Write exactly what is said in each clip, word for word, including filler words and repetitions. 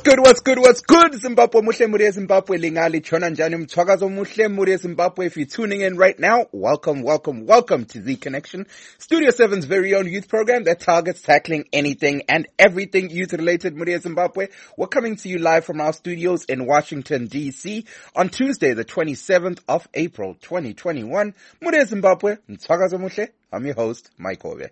good, what's good, what's good? Zimbabwe, muhle muri Zimbabwe, lingali chona njani mthwakazo muhle muri Zimbabwe. If you're tuning in right now, welcome, welcome, welcome to The Connection, Studio seven's very own youth program that targets tackling anything and everything youth-related muri Zimbabwe. We're coming to you live from our studios in Washington, D C on Tuesday, the twenty-seventh of April, twenty twenty-one. Muri Zimbabwe, mthwakazo muhle. I'm your host, Mike Hove.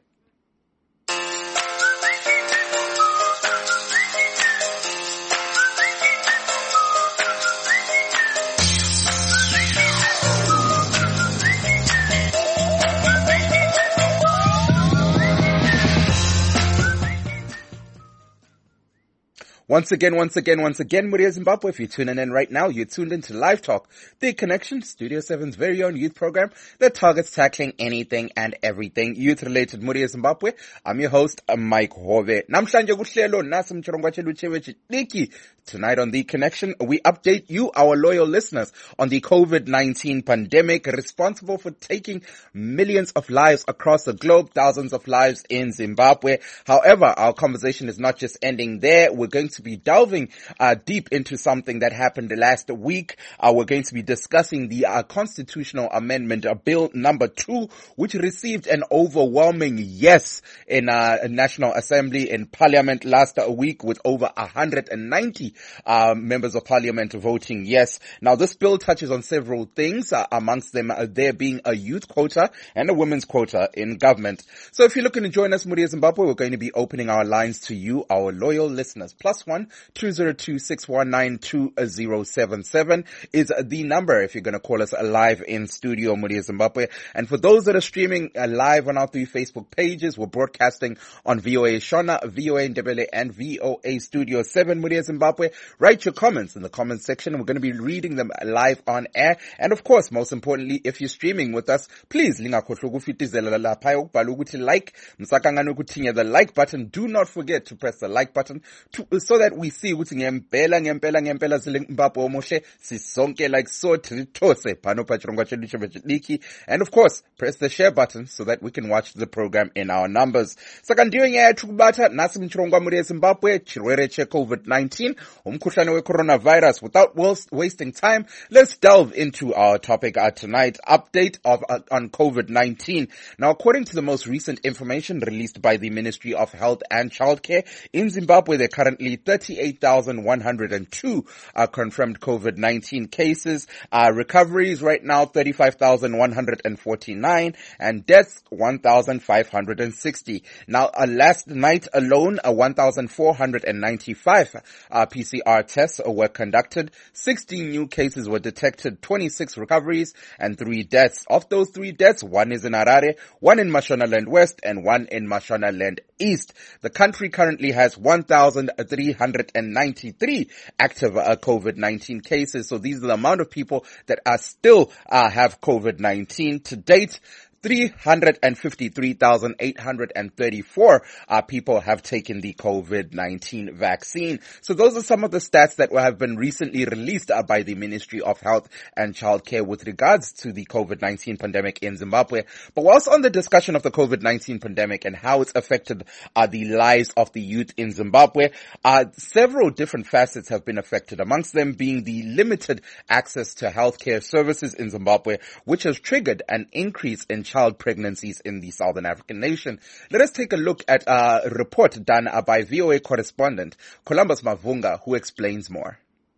Once again, once again, once again, Muri Zimbabwe, if you're tuning in right now, you're tuned into Live Talk, The Connection, Studio seven's very own youth program that targets tackling anything and everything youth-related. Muri Zimbabwe, I'm your host, Mike Hove. Namhlanje kuhlelo nasi mchirongwa chelu chewe chidiki. Tonight on The Connection, we update you, our loyal listeners, on the COVID nineteen pandemic responsible for taking millions of lives across the globe, thousands of lives in Zimbabwe. However, our conversation is not just ending there. We're going to be delving uh, deep into something that happened last week. Uh, we're going to be discussing the uh, constitutional amendment, uh, bill number two, which received an overwhelming yes in uh, National Assembly in Parliament last week, with over one hundred ninety uh, members of Parliament voting yes. Now, this bill touches on several things, uh, amongst them uh, there being a youth quota and a women's quota in government. So if you're looking to join us, Muri Zimbabwe, we're going to be opening our lines to you, our loyal listeners. Plus one two zero two six one nine two zero seven seven is the number if you're going to call us live in studio, Muri Zimbabwe. And for those that are streaming uh, live on our three Facebook pages, we're broadcasting on V O A Shona, V O A Ndebele, and V O A Studio seven, Muri Zimbabwe. Write your comments in the comments section. We're going to be reading them live on air. And of course, most importantly, if you're streaming with us, please lingakhohlwa ukufitizela lapha ukubhala ukuthi like, msakangana ukuthinya the like button. Do not forget to press the like button to, so that we see ukuthi ngempela ngempela ngempela Zimbabwe omuhle sisonke like so trithose phano pachirongwa chedu chebechidiki. And of course, press the share button so that we can watch the program in our numbers. Saka ndiyo nyaya tukubata nasi mchirongwa muri Zimbabwe chirwere che COVID nineteen umkhuhlane we coronavirus. Without wasting time, let's delve into our topic uh, tonight, update of uh, on COVID nineteen. Now, according to the most recent information released by the Ministry of Health and Childcare, in Zimbabwe there are currently thirty-eight thousand one hundred two uh, confirmed COVID nineteen cases. Uh, recoveries right now thirty-five thousand one hundred forty-nine, and deaths one thousand five hundred sixty. Now, uh, last night alone, uh, one thousand four hundred ninety-five uh, P C R tests were conducted. sixteen new cases were detected, twenty-six recoveries, and three deaths. Of those three deaths, one is in Harare, one in Mashonaland West, and one in Mashonaland East. The country currently has one thousand three hundred ninety-three active uh, COVID nineteen cases. So these are the amount of people that are still uh, have COVID nineteen to date. three hundred fifty-three thousand eight hundred thirty-four uh, people have taken the COVID nineteen vaccine. So those are some of the stats that have been recently released uh, by the Ministry of Health and Childcare with regards to the COVID nineteen pandemic in Zimbabwe. But whilst on the discussion of the COVID nineteen pandemic and how it's affected uh, the lives of the youth in Zimbabwe, uh, several different facets have been affected, amongst them being the limited access to healthcare services in Zimbabwe, which has triggered an increase in child pregnancies in the Southern African nation. Let us take a look at a report done by V O A correspondent Columbus Mavunga, who explains more.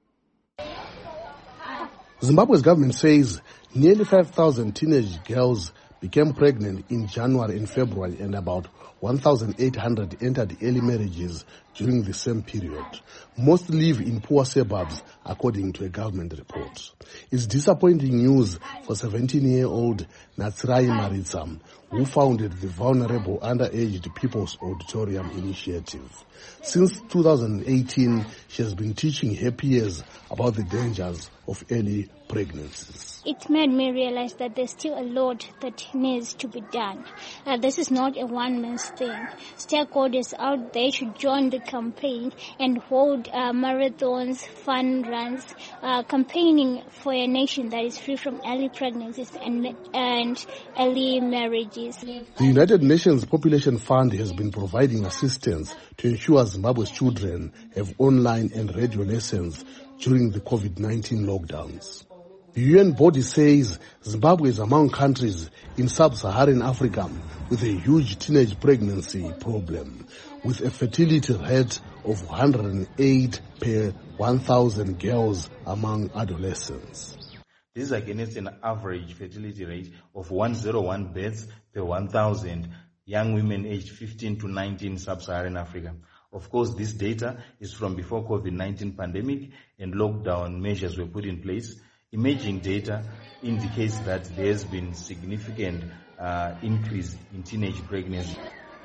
Zimbabwe's government says nearly five thousand teenage girls became pregnant in January and February, and about one thousand eight hundred entered early marriages during the same period. Most live in poor suburbs, according to a government report. It's disappointing news for seventeen-year-old Natsirai Maritsam, who founded the Vulnerable Underaged People's Auditorium Initiative. Since two thousand eighteen, she has been teaching her peers about the dangers of early pregnancies. It made me realize that there's still a lot that needs to be done. Uh, this is not a one-man's thing. Stakeholders out there should join the campaign and hold uh, marathons, fun runs, uh, campaigning for a nation that is free from early pregnancies and, and early marriages. The United Nations Population Fund has been providing assistance to ensure Zimbabwe's children have online and radio lessons during the COVID nineteen lockdowns. The U N body says Zimbabwe is among countries in sub-Saharan Africa with a huge teenage pregnancy problem, with a fertility rate of one hundred eight per one thousand girls among adolescents. This is against an average fertility rate of one hundred one births per one thousand young women aged fifteen to nineteen in sub-Saharan Africa. Of course, this data is from before COVID nineteen pandemic and lockdown measures were put in place. Emerging data indicates that there's been significant uh, increase in teenage pregnancy.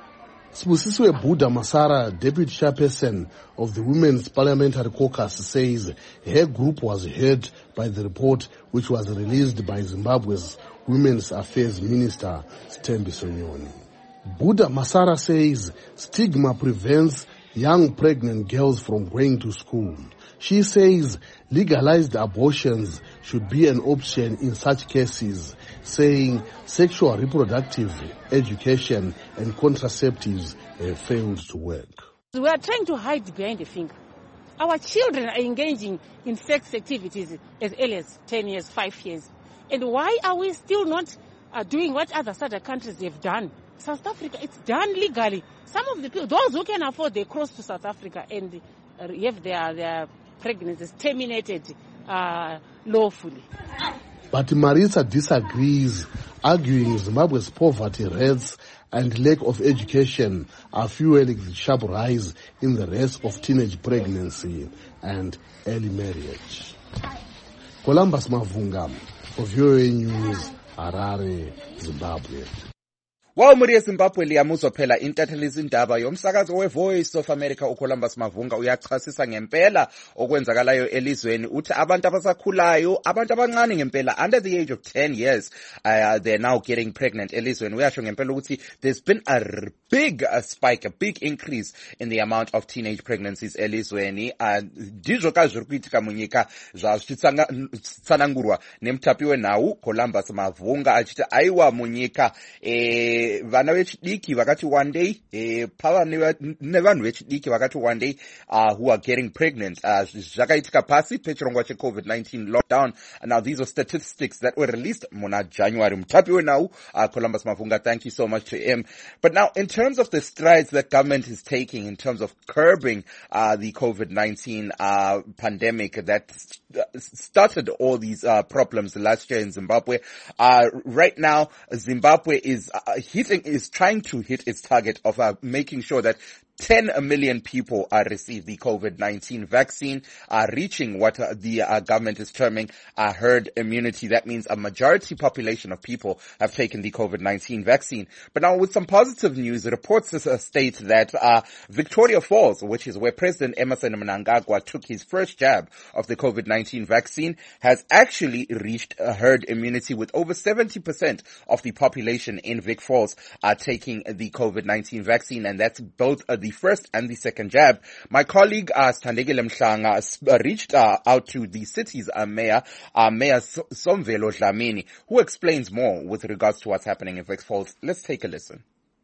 Sibusiswe Buddha Masara, deputy chairperson of the Women's Parliamentary Caucus, says her group was heard by the report which was released by Zimbabwe's Women's Affairs Minister, Stembi Sonyoni. Buddha Masara says stigma prevents young pregnant girls from going to school. She says legalized abortions should be an option in such cases, saying sexual reproductive education and contraceptives have failed to work. We are trying to hide behind the finger. Our children are engaging in sex activities as early as ten years, five years. And why are we still not uh, doing what other other countries have done? South Africa, it's done legally. Some of the people, those who can afford, they cross to South Africa and uh, have their, their pregnancies terminated uh, lawfully. But Marisa disagrees, arguing Zimbabwe's poverty rates and lack of education are fueling the sharp rise in the rate of teenage pregnancy and early marriage. Columbus Mavunga, for V O A News, Harare, Zimbabwe. Wow, Muria Zimbabwe liyamuzwa phela intatheli izindaba yomsakazo we-Voice of America uColumbus Mavunga uyachasisa ngempela okwenzakalayo elizweni. Uthi abantu abasakhulayo, abantu abancane ngempela under the age of ten years, uh, they're now getting pregnant elizweni. Uyasho ngempela ukuthi there's been a big uh, spike, a big increase in the amount of teenage pregnancies elizweni. Dizo kazuri kuitika munyika zvazvitsanangurwa nemutapiwe nawo Columbus Mavunga achiti aiwa munyika eh vana vechidiki vakati one day eh pava nevanhu vechidiki vakati one day uh, who are getting pregnant uh, zvakaitika pasi pechirongwa cheCovid nineteen lockdown. Now these are statistics that were released muna January. Mutapiwe nawo uh, Columbus Mavunga, thank you so much to him. But now in terms of the strides that government is taking in terms of curbing uh, the COVID nineteen uh, pandemic that started all these uh, problems last year in Zimbabwe, uh, right now Zimbabwe is uh, hitting, is trying to hit its target of uh, making sure that ten million people uh, receive the COVID nineteen vaccine, uh, reaching what uh, the uh, government is terming uh, herd immunity. That means a majority population of people have taken the COVID nineteen vaccine. But now with some positive news, reports uh, state that uh, Victoria Falls, which is where President Emmerson Mnangagwa took his first jab of the COVID nineteen vaccine, has actually reached a herd immunity with over seventy percent of the population in Vic Falls uh, taking the COVID nineteen vaccine, and that's both uh, the The first and the second jab. My colleague uh, Standegile Mhlanga uh, reached uh, out to the city's uh, mayor, uh, Mayor Somvelo Dlamini, who explains more with regards to what's happening in Vic Falls. Let's take a listen.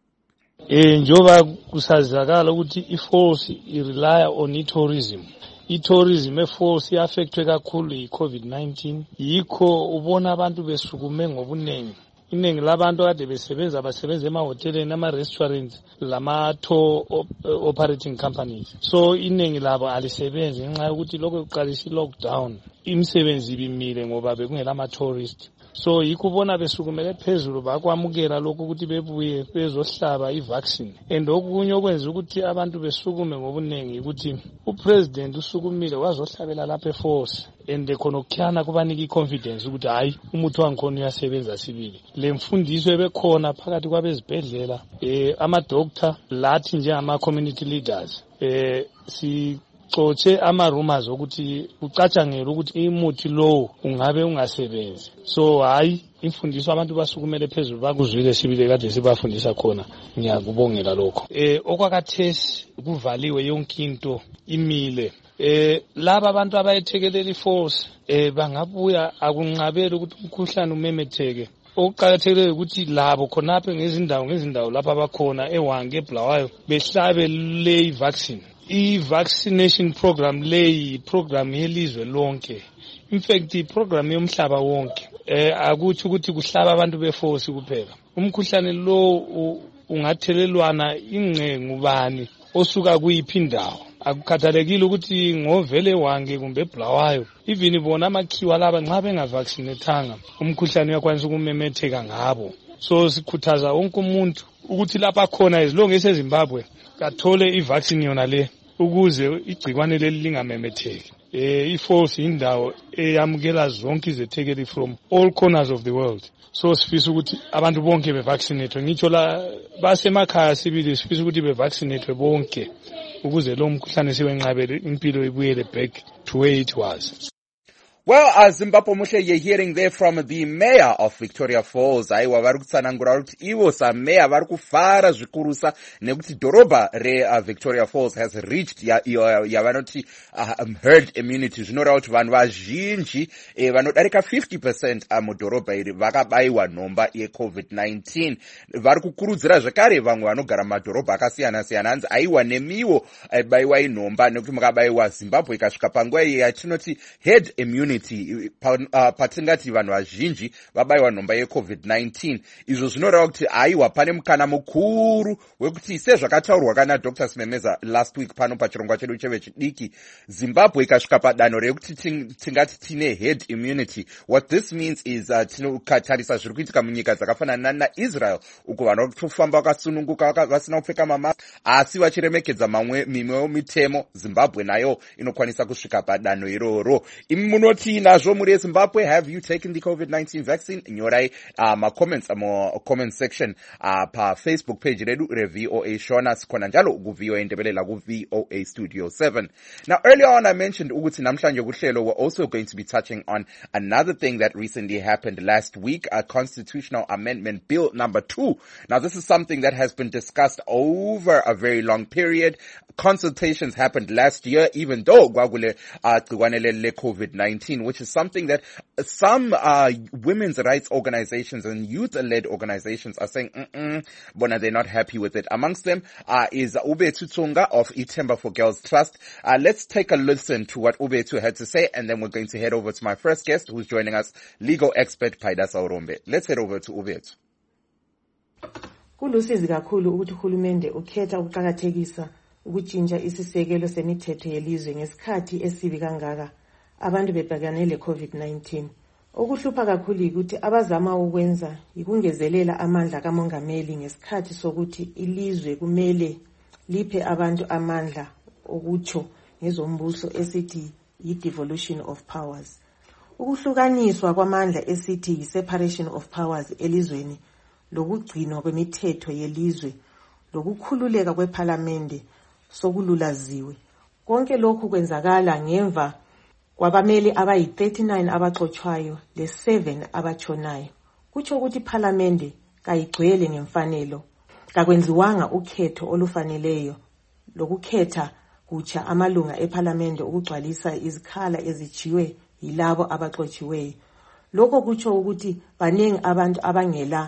Njoba kusazakala ukuthi iFalls irely on tourism. I-tourism eFalls iaffectwe kakhulu yi-COVID nineteen. Yikho ubona abantu besukume ngobunengi. Iningi labantu kade besebenza basebenza emahoteleni, ama-restaurants, lama-tour op operating companies. So iningi labo alisebenzi ngenxa yokuthi lokho kuqalisa i-lockdown. Imisebenzi ibimile ngoba bekungela ama-tourist. So yikubona besukumele phezulu bakwamukela lokho ukuthi bebuye bezohlaba i-vaccine. And okunye okwenza ukuthi abantu besukume ngobunengi ukuthi upresident usukumile wazohlabela lapha eFalls. And khona okukhana kubanika i-confidence ukuthi hayi umuthi wangikhona uyasebenza sibili. Le mfundiso ebekhona phakathi kwabezibhedlela, eh ama-doctor lathi njengama-community leaders, eh si baxotshe ama-rumors ukuthi ucatshangela ukuthi imuthi lowo ungabe ungasebenzi. So hayi imfundiso abantu basukumele phezulu bakuzwile sibile kade sibafundisa khona, ngiyakubongela lokho. Eh okwakathesi kuvaliwe yonke into imile. Eh laba abantu abayethekelela iforce eh bangabuya akunqabela ukuthi umkhuhlane umemetheke. Okuqakathekile ukuthi labo khonapha ngezindawo ngezindawo lapha abakhona eWange eBulawayo behlabe le vaccine. I-vaccination program leyi program yelizwe lonke. In fact i-program yomhlaba wonke. Eh akuthi ukuthi kuhlaba abantu beforce kuphela. Umkhuhlane lo ungathelelwana ingcengu bani osuka kuyiphi indawo. Akukhathalekile ukuthi ngovele Wange kumbe eBulawayo, even bona amakhiwa laba nxa bengavaccinatanga umkhuhlane uyakwanisa ukumemetheka ngabo. So sikhuthaza wonke umuntu ukuthi lapha khona ezilonge eseZimbabwe kathole ivaccine yona le ukuze igcikwane leli lingamemetheki. Eh iforce indawo eyamukela zonke izethekeli from all corners of the world. So sifisa ukuthi abantu bonke bevaccinate. Ngitsho la basemakhaya sibili sifisa ukuthi bevaccinate bonke ukuze lo mkhuhlane siwenqabele impilo ibuyele back to where it was. Well, uh, Zimbabwe Mushe, you're hearing there from the mayor of Victoria Falls. Aiwa vari kutsanangura kuti ivo sameya vari kufara zvikurusa nekuti dhorobha re uh, Victoria Falls has reached yavanoti ya, ya, um, herd immunity. Zvinoreva kuti vanhu vazhinji eh, vanodarika fifty percent uh, mudhorobha iri vakabayiwa nhomba yecovid nineteen. Vari kukurudzira zvekare vamwe vanogara mumadhorobha akasiyana siyana hanzi aiwa nemiwo aibayiwai nhomba nekuti mukabayiwa Zimbabwe ikasvika panguva yatinoti herd immunity. Patingati vanhu vazhinji vabayiwa nhomba yecovid nineteen. Izvo zvinoreva kuti aiwa pane mukana mukuru wekuti sezvakataurwa kana Doctor Simemeza last week pano pachirongwa chedu chevechidiki, Zimbabwe ikasvika padanho rekuti tingati tine herd immunity. What this means is uh, tinotarisa zviri kuitika munyika dzakafanana naIsrael uko vanhu vakutofamba vakasununguka vasina kupfeka mamask asi vachiremekedza mamwe mimwewo mitemo. Zimbabwe nayo inokwanisa kusvika padanho iroro. Imi munoti nazvo muri eZimbabwe, have you taken the covid nineteen vaccine? Nyorai uh, ma comments mo comment section uh, pa Facebook page redu re V O A Shona sikona njalo ku V O A Ndebele ku V O A Studio seven. Now earlier on I mentioned ukuthi namhlanje kuhlelo we're also going to be touching on another thing that recently happened last week, a constitutional amendment bill number two. Now this is something that has been discussed over a very long period. Consultations happened last year, even though gwagule uh, le covid nineteen, which is something that some uh, women's rights organizations and youth-led organizations are saying, mm-mm, bona they're not happy with it. Amongst them uh, is Ubetu Tsonga of Ithemba for Girls Trust. Uh, let's take a listen to what Ubetu had to say, and then we're going to head over to my first guest who's joining us, legal expert Paidasa Orombe. Let's head over to Ubetu. Kulusizi kakhulu ukuthi uhulumende ukhetha ukuqhakathekisa ukutshintsha isisekelo semithetho yelizwe ngesikhathi esibi kangaka abantu bebhekane le covid nineteen. Okuhlupha kakhulu ukuthi abazama ukwenza ikungezelela amandla kamongameli ngesikhathi sokuthi ilizwe kumele liphe abantu amandla okutsho ngezombuso esithi yi-devolution of powers. Ukuhlukaniswa kwamandla esithi yi-separation of powers elizweni, lokugcinwa kwemithetho yelizwe, lokukhululeka kwePhalamende sokululaziwe. Konke lokhu kwenzakala ngemva kwabameli abayi thirty-nine abaxotshwayo le seven abatshonayo. Kutsho ukuthi iPhalamende kayigcwele ngemfanelo, kakwenziwanga ukhetho olufaneleyo lokukhetha kutsha amalunga ePhalamende ukugcwalisa izikhala ezijiwe yilabo abaxotshiweyo. Lokho kutsho ukuthi baningi abantu abangela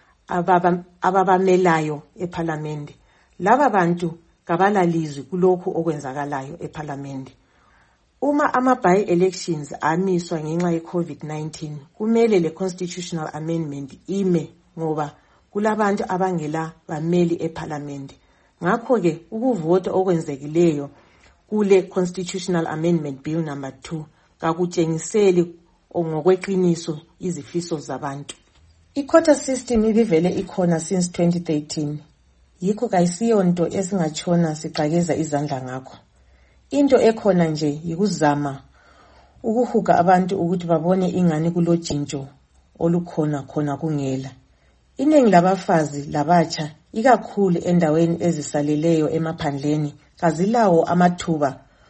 ababamelayo ePhalamende. Laba bantu kabalalizwi kulokhu okwenzakalayo ePhalamende. Uma ama-by elections amiswa ngenxa ye-covid nineteen, kumele le constitutional amendment ime ngoba kulabantu abangela bameli ePhalamende. Ngakho ke ukuvota okwenzekileyo kule constitutional amendment bill number two kakutshengiseli ngokweqiniso izifiso zabantu. I-quota system ibivele ikhona since twenty thirteen. Yikho kayisiyonto esingachona siqakeza izandla ngakho. Into ekhona nje yikuzama ukuhuga abantu ukuthi babone ingane kulojintsho olukhona khona kungela. Iningi labafazi labatsha ikakhulu endaweni ezisaleleyo emaphandleni kazilawo amathuba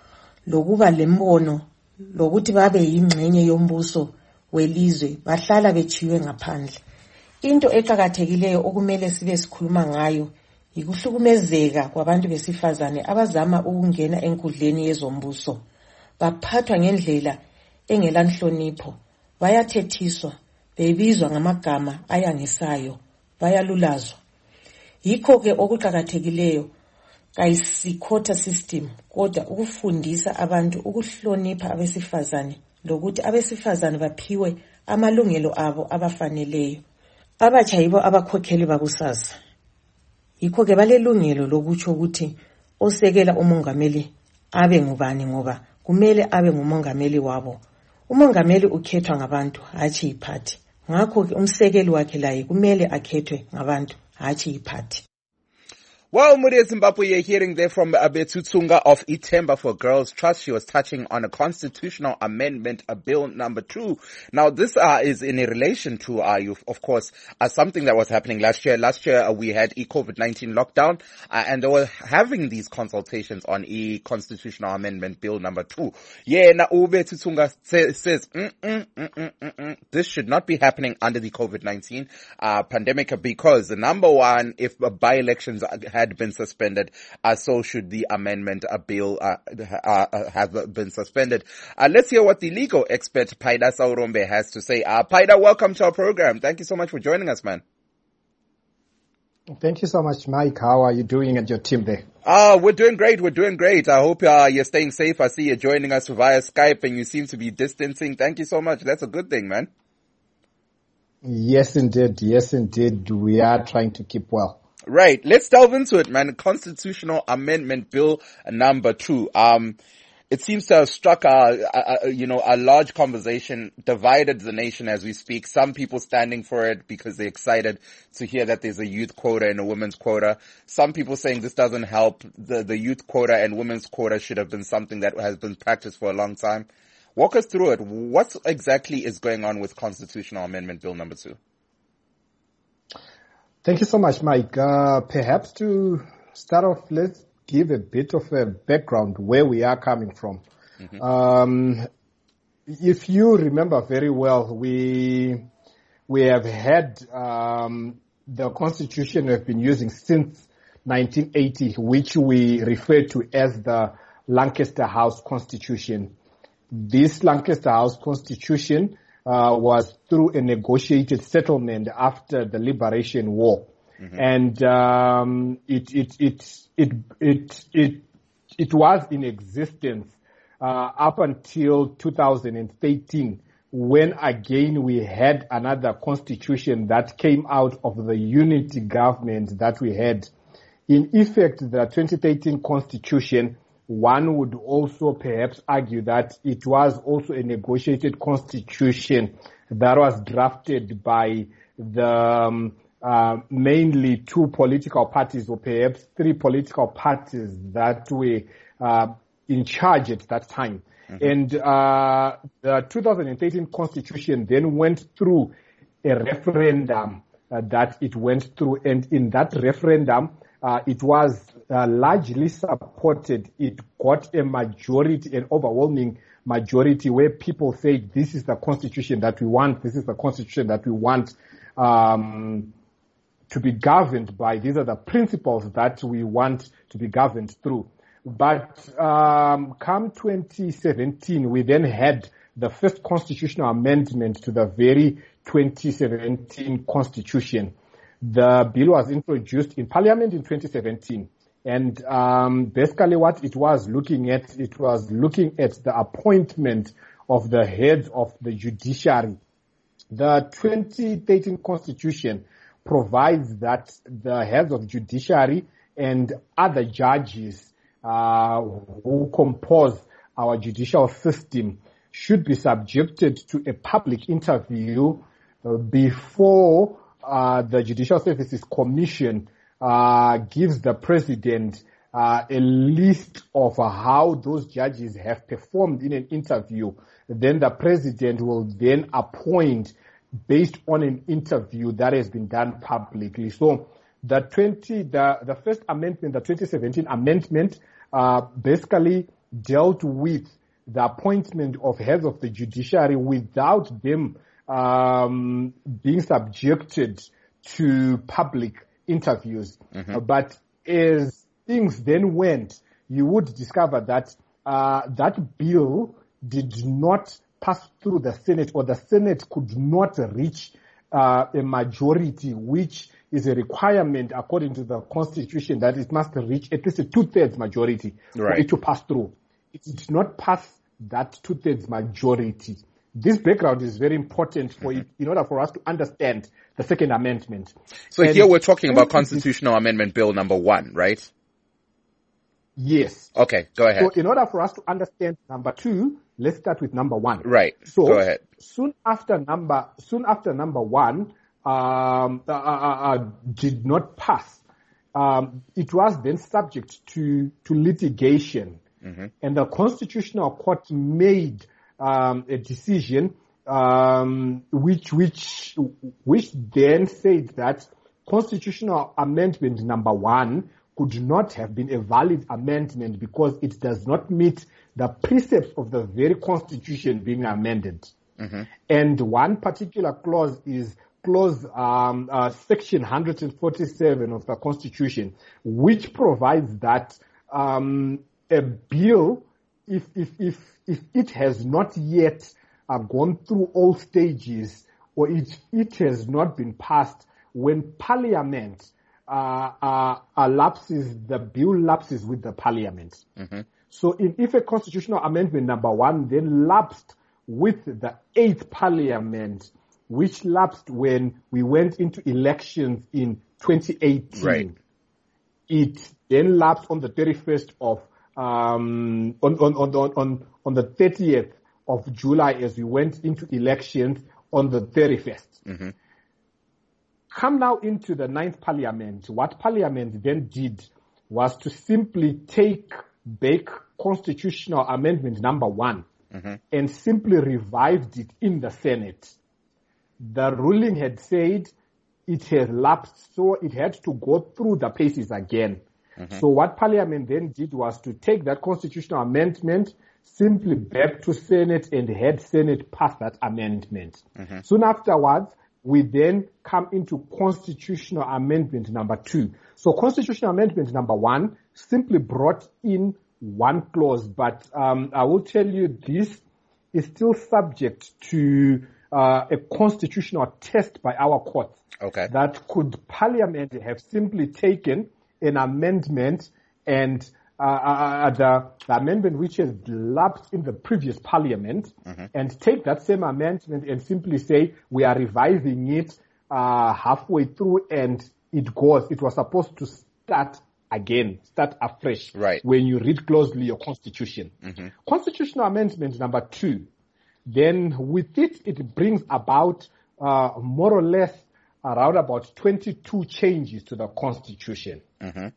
lokuba lembono lokuthi babe yingxenye yombuso welizwe bahlala bechiwe ngaphandle. Into eqhakathekileyo okumele sibe sikhuluma ngayo yikuhlukumezeka kwabantu besifazane abazama ukungena enkundleni yezombuso. Baphathwa ngendlela engelanhlonipho, bayathethiswa, bebizwa ngamagama ayangisayo, bayalulazwa. Yikho ke okuqhakathekileyo kayisikhotha system kodwa ukufundisa abantu ukuhlonipha abesifazane lokuthi abesifazane baphiwe amalungelo abo abafaneleyo. Abatsha yibo abakhokheli bakusasa. Yikho ke balelungelo lokutsho ukuthi osekela umongameli abe ngubani ngoba kumele abe ngumongameli wabo. Umongameli ukhethwa ngabantu hatshi iphathi. Ngakho ke umsekeli wakhe laye kumele akhethwe ngabantu hatshi iphathi. Well, Muria Zimbabwe, you're hearing there from Abethu Tsunga of Itemba for Girls Trust. She was touching on a constitutional amendment, a bill number two. Now, this uh, is in relation to, uh, you, of course, uh, something that was happening last year. Last year, uh, we had e-COVID nineteen lockdown, uh, and they were having these consultations on e-constitutional amendment bill number two. Yeah, now Abethu Tsunga say, says, mm, mm, mm, mm, mm, mm, this should not be happening under the COVID nineteen uh, pandemic because, number one, if uh, by-elections had been suspended, uh, so should the amendment uh, bill uh, uh, uh, have been suspended. Uh, let's hear what the legal expert Paida Saurombe has to say. Uh, Paida, welcome to our program. Thank you so much for joining us, man. Thank you so much, Mike. How are you doing and your team there? Uh, we're doing great. We're doing great. I hope uh, you're staying safe. I see you joining us via Skype and you seem to be distancing. Thank you so much. That's a good thing, man. Yes, indeed. Yes, indeed. We are trying to keep well. Right. Let's delve into it, man. Constitutional Amendment Bill number two. Um, it seems to have struck a, a, you know, a large conversation, divided the nation as we speak. Some people standing for it because they're excited to hear that there's a youth quota and a women's quota. Some people saying this doesn't help. The, the youth quota and women's quota should have been something that has been practiced for a long time. Walk us through it. What exactly is going on with Constitutional Amendment Bill number two? Thank you so much, Mike. Uh, perhaps to start off, let's give a bit of a background where we are coming from. Mm-hmm. Um, if you remember very well, we we have had um, the Constitution we've been using since nineteen eighty, which we refer to as the Lancaster House Constitution. This Lancaster House Constitution Uh, was through a negotiated settlement after the Liberation War. Mm-hmm. And, um, it, it, it, it, it, it, it was in existence, uh, up until two thousand thirteen, when again we had another constitution that came out of the unity government that we had. In effect, the twenty thirteen constitution, one would also perhaps argue that it was also a negotiated constitution that was drafted by the um, uh, mainly two political parties or perhaps three political parties that were uh, in charge at that time. Mm-hmm. And uh, the two thousand thirteen constitution then went through a referendum uh, that it went through, and in that referendum, uh, it was Uh, largely supported. It got a majority, an overwhelming majority, where people say this is the constitution that we want, this is the constitution that we want um, to be governed by. These are the principles that we want to be governed through. But um, come twenty seventeen, we then had the first constitutional amendment to the very twenty seventeen constitution. The bill was introduced in Parliament in twenty seventeen. And um, basically what it was looking at, it was looking at the appointment of the heads of the judiciary. The twenty thirteen constitution provides that the heads of judiciary and other judges uh, who compose our judicial system should be subjected to a public interview uh, before uh, the Judicial Services Commission uh, gives the president uh, a list of uh, how those judges have performed in an interview. Then the president will then appoint based on an interview that has been done publicly. So the twenty, the, the first amendment, the twenty seventeen amendment, uh, basically dealt with the appointment of heads of the judiciary without them um, being subjected to public interviews. Mm-hmm. Uh, but as things then went, you would discover that uh, that bill did not pass through the Senate, or the Senate could not reach uh, a majority, which is a requirement according to the Constitution, that it must reach at least a two-thirds majority right. for it to pass through. It did not pass that two-thirds majority. This background is very important for mm-hmm. it, in order for us to understand the Second Amendment. So and here we're talking about Constitutional Amendment Bill number one, right? Yes. Okay, go ahead. So in order for us to understand number two, let's start with number one. Right. So go ahead. Soon after number, soon after number one, um, uh, uh, uh, did not pass. Um, it was then subject to to litigation, mm-hmm. and the Constitutional Court made um, a decision, um, which which which then said that Constitutional Amendment number one could not have been a valid amendment because it does not meet the precepts of the very Constitution being amended. Mm-hmm. And one particular clause is clause um, uh, section one forty-seven of the Constitution, which provides that um, a bill, if if if if it has not yet uh, gone through all stages, or it it has not been passed, when Parliament uh, uh, uh, lapses, the bill lapses with the Parliament. Mm-hmm. So in, if a constitutional amendment number one then lapsed with the eighth Parliament, which lapsed when we went into elections in twenty eighteen. Right. It then lapsed on the thirty-first of, um, on, on, on, on, on the thirtieth of July as we went into elections on the thirty-first. Mm-hmm. Come now into the ninth Parliament. What Parliament then did was to simply take back Constitutional Amendment number one mm-hmm. and simply revived it in the Senate. The ruling had said it has lapsed, so it had to go through the paces again. Mm-hmm. So what Parliament then did was to take that constitutional amendment simply back to Senate and had Senate pass that amendment. Mm-hmm. Soon afterwards, we then come into Constitutional Amendment number two. So Constitutional Amendment number one simply brought in one clause, but um, I will tell you this is still subject to Uh, a constitutional test by our courts. Okay. That could Parliament have simply taken an amendment and uh, uh, the, the amendment which has lapsed in the previous Parliament mm-hmm. and take that same amendment and simply say we are revising it uh, halfway through and it goes. It was supposed to start again, start afresh. Right. When you read closely your Constitution. Mm-hmm. Constitutional Amendment number two. Then with it, it brings about uh, more or less around about twenty-two changes to the Constitution. Mm-hmm.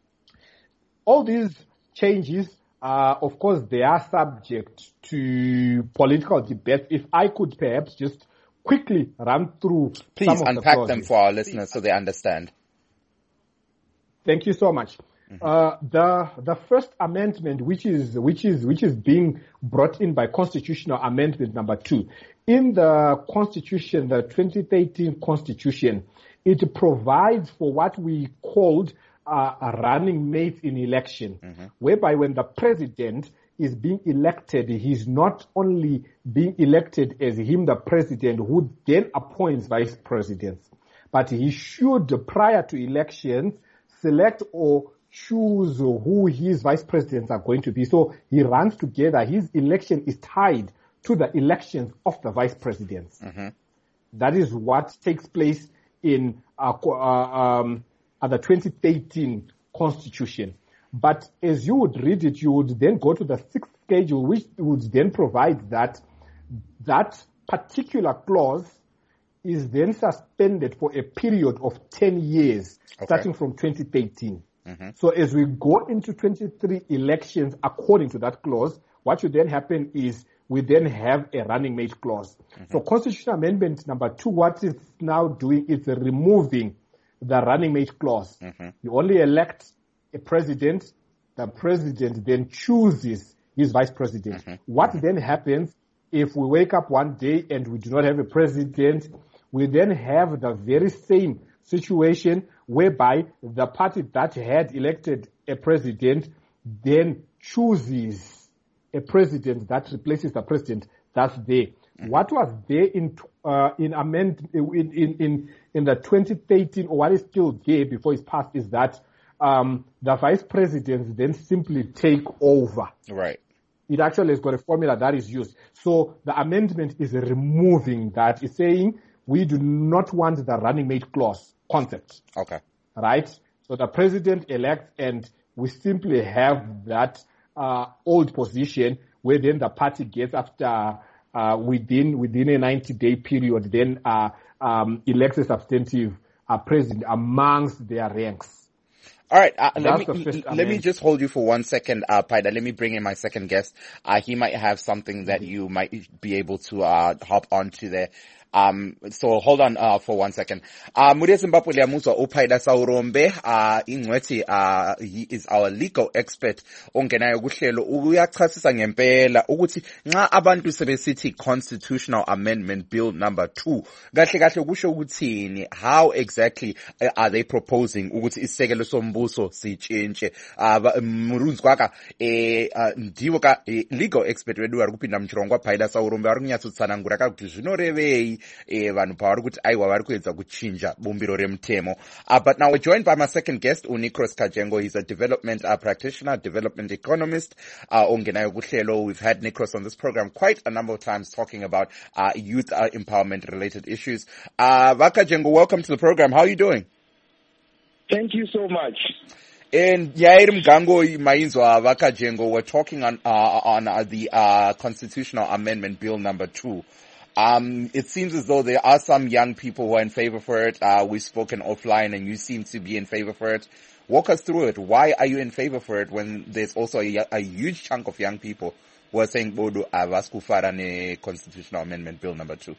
All these changes, uh, of course, they are subject to political debate. If I could perhaps just quickly run through Please some of unpack the them for our listeners so they understand. Thank you so much. Mm-hmm. Uh, the the first amendment, which is which is which is being brought in by Constitutional Amendment number two, in the Constitution, the twenty thirteen Constitution, it provides for what we called uh, a running mate in election, mm-hmm. whereby when the president is being elected, he's not only being elected as him, the president, who then appoints vice presidents, but he should, prior to elections, select or choose who his vice presidents are going to be. So he runs together. His election is tied to the elections of the vice presidents. Mm-hmm. That is what takes place in uh, uh, um, uh, the twenty thirteen Constitution. But as you would read it, you would then go to the sixth schedule, which would then provide that that particular clause is then suspended for a period of ten years, okay. starting from twenty thirteen. Mm-hmm. So as we go into twenty-three elections, according to that clause, what should then happen is we then have a running mate clause. Mm-hmm. So Constitutional Amendment number two, what it's now doing is removing the running mate clause. Mm-hmm. You only elect a president. The president then chooses his vice president. Mm-hmm. What then happens if we wake up one day and we do not have a president? We then have the very same situation whereby the party that had elected a president then chooses a president that replaces the president that's there. Mm-hmm. What was there in uh, in amend in, in in in the twenty thirteen, or what is still there before it's passed, is that um, the vice presidents then simply take over. Right. It actually has got a formula that is used. So the amendment is removing that. It's saying we do not want the running mate clause concept. Okay. Right? So the president elects, and we simply have that uh, old position where then the party gets, after uh, within within a ninety-day period, then uh, um, elects a substantive uh, president amongst their ranks. All right, uh, let me first, let I me mean, just hold you for one second, uh, Paida. Let me bring in my second guest. Uh, he might have something that you might be able to uh, hop onto there. Um, so hold on, uh, for one second. Uh, Muria Zimbabwe liamuzwa uPaida Saurombe, uh, ingwethi, uh, he is our legal expert, ongenayo kuhlelo, uyachasisa ngempela, ukuthi, nxa abantu sebesithi constitutional amendment bill number two, kahle kahle kusho ukuthini, how exactly uh, are they proposing, ukuthi isisekelo sombuso sitshintshe, uh, murunzwaka, eh, uh, ndiwo ka, eh, legal expert wedu ari kupinda mchirongwa Paida Saurombe, ari kunyatsotsanangura kakuti zvinorevei, Eh, vanhu pavari kuti aiwa vari kuedza kuchinja bumbiro remutemo. Uh, but now we're joined by my second guest, uNicros Kajengo. He's a development uh, practitioner, development economist. Uh, ongenayo kuhlelo. We've had Nicros on this program quite a number of times talking about uh, youth uh, empowerment related issues. Uh, Vakajengo, welcome to the program. How are you doing? Thank you so much. And Yair Mgango Mainzwa Vakajengo, we're talking on uh, on uh, the uh, constitutional amendment bill number two. Um, it seems as though there are some young people who are in favor for it. Uh, we've spoken offline and you seem to be in favor for it. Walk us through it. Why are you in favor for it when there's also a, a huge chunk of young people who are saying Bodo Avaskufara ne constitutional amendment bill number two?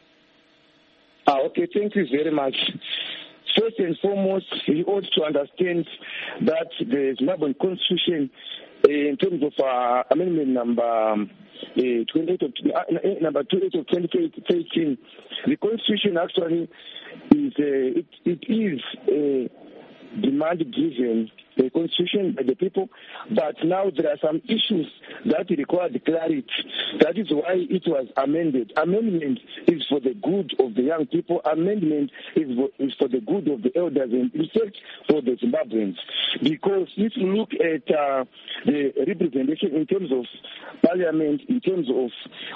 Ah, okay, thank you very much. First and foremost, we ought to understand that the Zimbabwean constitution, in terms of uh, amendment number um, Uh, twenty-eight of, uh, number twenty-eight of twenty thirteen, the constitution actually is uh, it, it is a demand given the constitution by the people, but now there are some issues that require clarity. That is why it was amended. Amendment is for the good of the young people. Amendment is for, is for the good of the elders, and in fact for the Zimbabweans. Because if you look at uh, the representation in terms of parliament, in terms of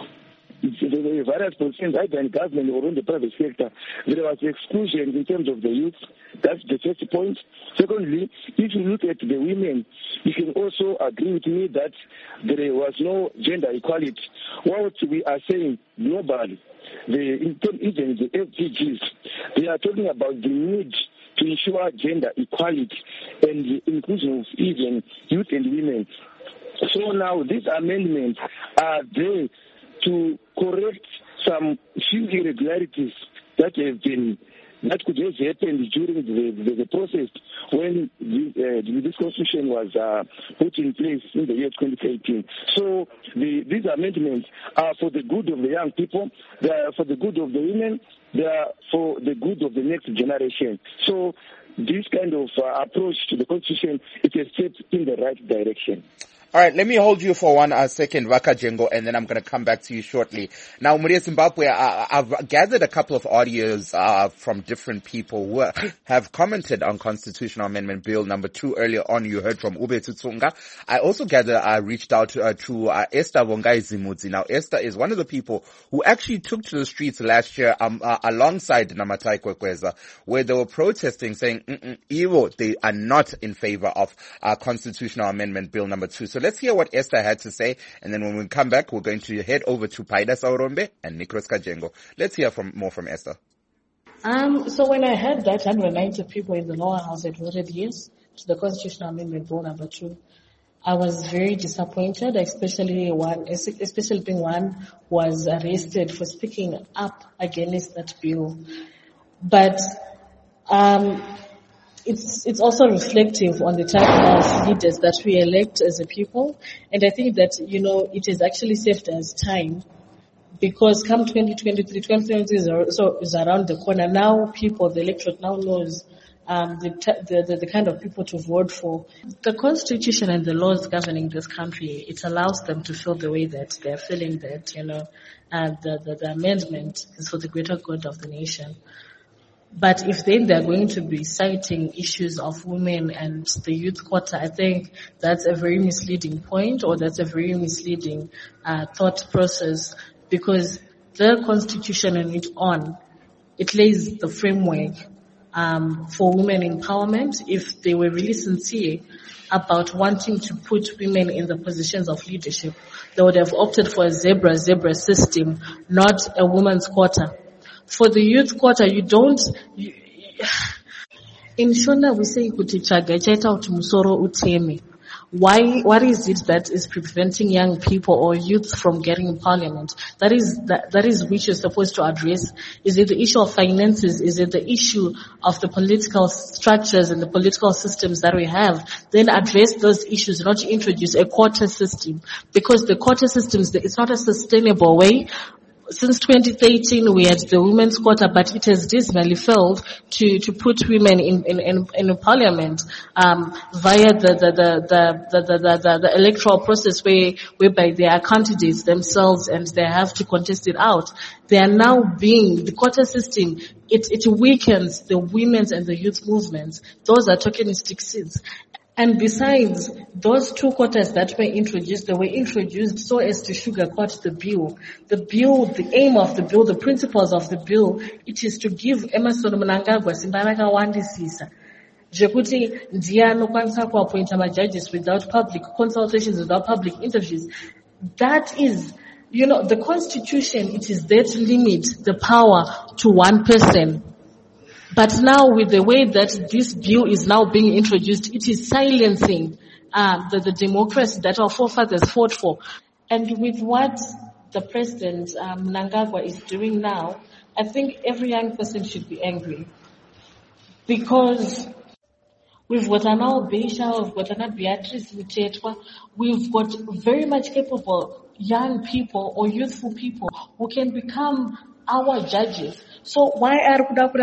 the various positions, either in government or in the private sector, there was exclusion in terms of the youth. That's the first point. Secondly, if you look at the women, you can also agree with me that there was no gender equality. What we are saying globally, the, even the F D Gs, they are talking about the need to ensure gender equality and the inclusion of even youth and women. So now these amendments are there to correct some few irregularities that have been that could have happened during the, the, the process when the, uh, this constitution was uh, put in place in the year twenty eighteen. So the, these amendments are for the good of the young people, they are for the good of the women, they are for the good of the next generation. So this kind of uh, approach to the constitution, it is a step in the right direction. All right, let me hold you for one uh, second, Vakajengo, and then I'm going to come back to you shortly. Now, Muria Zimbabwe, uh, I've gathered a couple of audios uh, from different people who uh, have commented on Constitutional Amendment Bill number two. Earlier on, you heard from Ube Tutsunga. I also gathered, I uh, reached out to, uh, to uh, Esther Vongai Zimudzi. Now, Esther is one of the people who actually took to the streets last year um, uh, alongside Namatai Kwekweza, where they were protesting, saying, Iwo, they are not in favor of uh, Constitutional Amendment Bill number two. So let's hear what Esther had to say, and then when we come back, we're going to head over to Paida Saurombe and Nicros Kajengo. Let's hear from more from Esther. Um, so when I heard that one hundred ninety people in the lower house had voted yes to the Constitutional Amendment Bill number two, I was very disappointed, especially one, especially being one who was arrested for speaking up against that bill. But um, it's it's also reflective on the type of leaders that we elect as a people. And I think that, you know, it has actually saved us time, because come twenty twenty-three, twenty twenty is, so is around the corner. Now people, the electorate now knows um, the, the, the, the kind of people to vote for. The constitution and the laws governing this country, it allows them to feel the way that they're feeling, that, you know, uh, the, the, the amendment is for the greater good of the nation. But if then they're going to be citing issues of women and the youth quota, I think that's a very misleading point, or that's a very misleading uh, thought process, because the constitution and it on, it lays the framework um, for women empowerment. If they were really sincere about wanting to put women in the positions of leadership, they would have opted for a zebra zebra system, not a woman's quota. For the youth quota, you don't, you, in Shona we say kuti chaga chaita kuti musoro uteme. Why, what is it that is preventing young people or youth from getting in parliament? That is, that, that is which you're supposed to address. Is it the issue of finances? Is it the issue of the political structures and the political systems that we have? Then address those issues, not to introduce a quota system. Because the quota systems, it's not a sustainable way. Since twenty thirteen, we had the women's quota, but it has dismally failed to, to put women in, in, in, in parliament, um, via the, the, the, the, the, the, the, the electoral process where, whereby they are candidates themselves and they have to contest it out. They are now being, the quota system, it, it weakens the women's and the youth movements. Those are tokenistic seats. And besides, those two quotas that were introduced, they were introduced so as to sugarcoat the bill. The bill, the aim of the bill, the principles of the bill, it is to give Emmerson Mnangagwa simba rakawandisisa. Jekuti ndiye anokwanisa kuappointa majudges without public consultations, without public interviews. That is, you know, the constitution, it is there to limit the power to one person. But now with the way that this bill is now being introduced, it is silencing uh, the, the democracy that our forefathers fought for. And with what the president, um, Mnangagwa, is doing now, I think every young person should be angry. Because we've got Anao Beisha, we've got Ana Beatrice Mutetwa, we've got very much capable young people or youthful people who can become our judges. So why are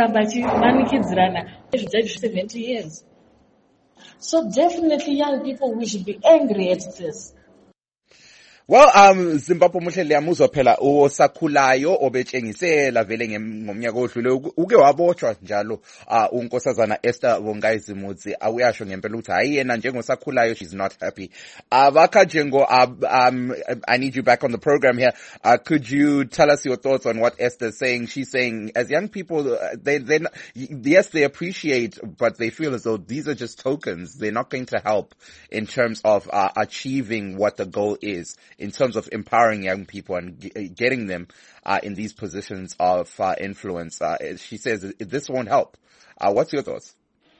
judges seventy years? So definitely young people, we should be angry at this. Well, um, Zimbabwe muhle liyamuzwa phela osakhulayo obetshengisela vele ngomnyaka odlule uke wabotshwa njalo uh, unkosazana Esther Bongayizimudzi awuyasho ngempela ukuthi hayi yena njengosakhulayo she's not happy. Abakha Jengo, um I need you back on the program here. Uh, could you tell us your thoughts on what Esther is saying? She's saying as young people they they yes they appreciate, but they feel as though these are just tokens. They're not going to help in terms of uh, achieving what the goal is, in terms of empowering young people and g- getting them uh, in these positions of uh, influence. Uh, she says this won't help. Uh, what's your thoughts?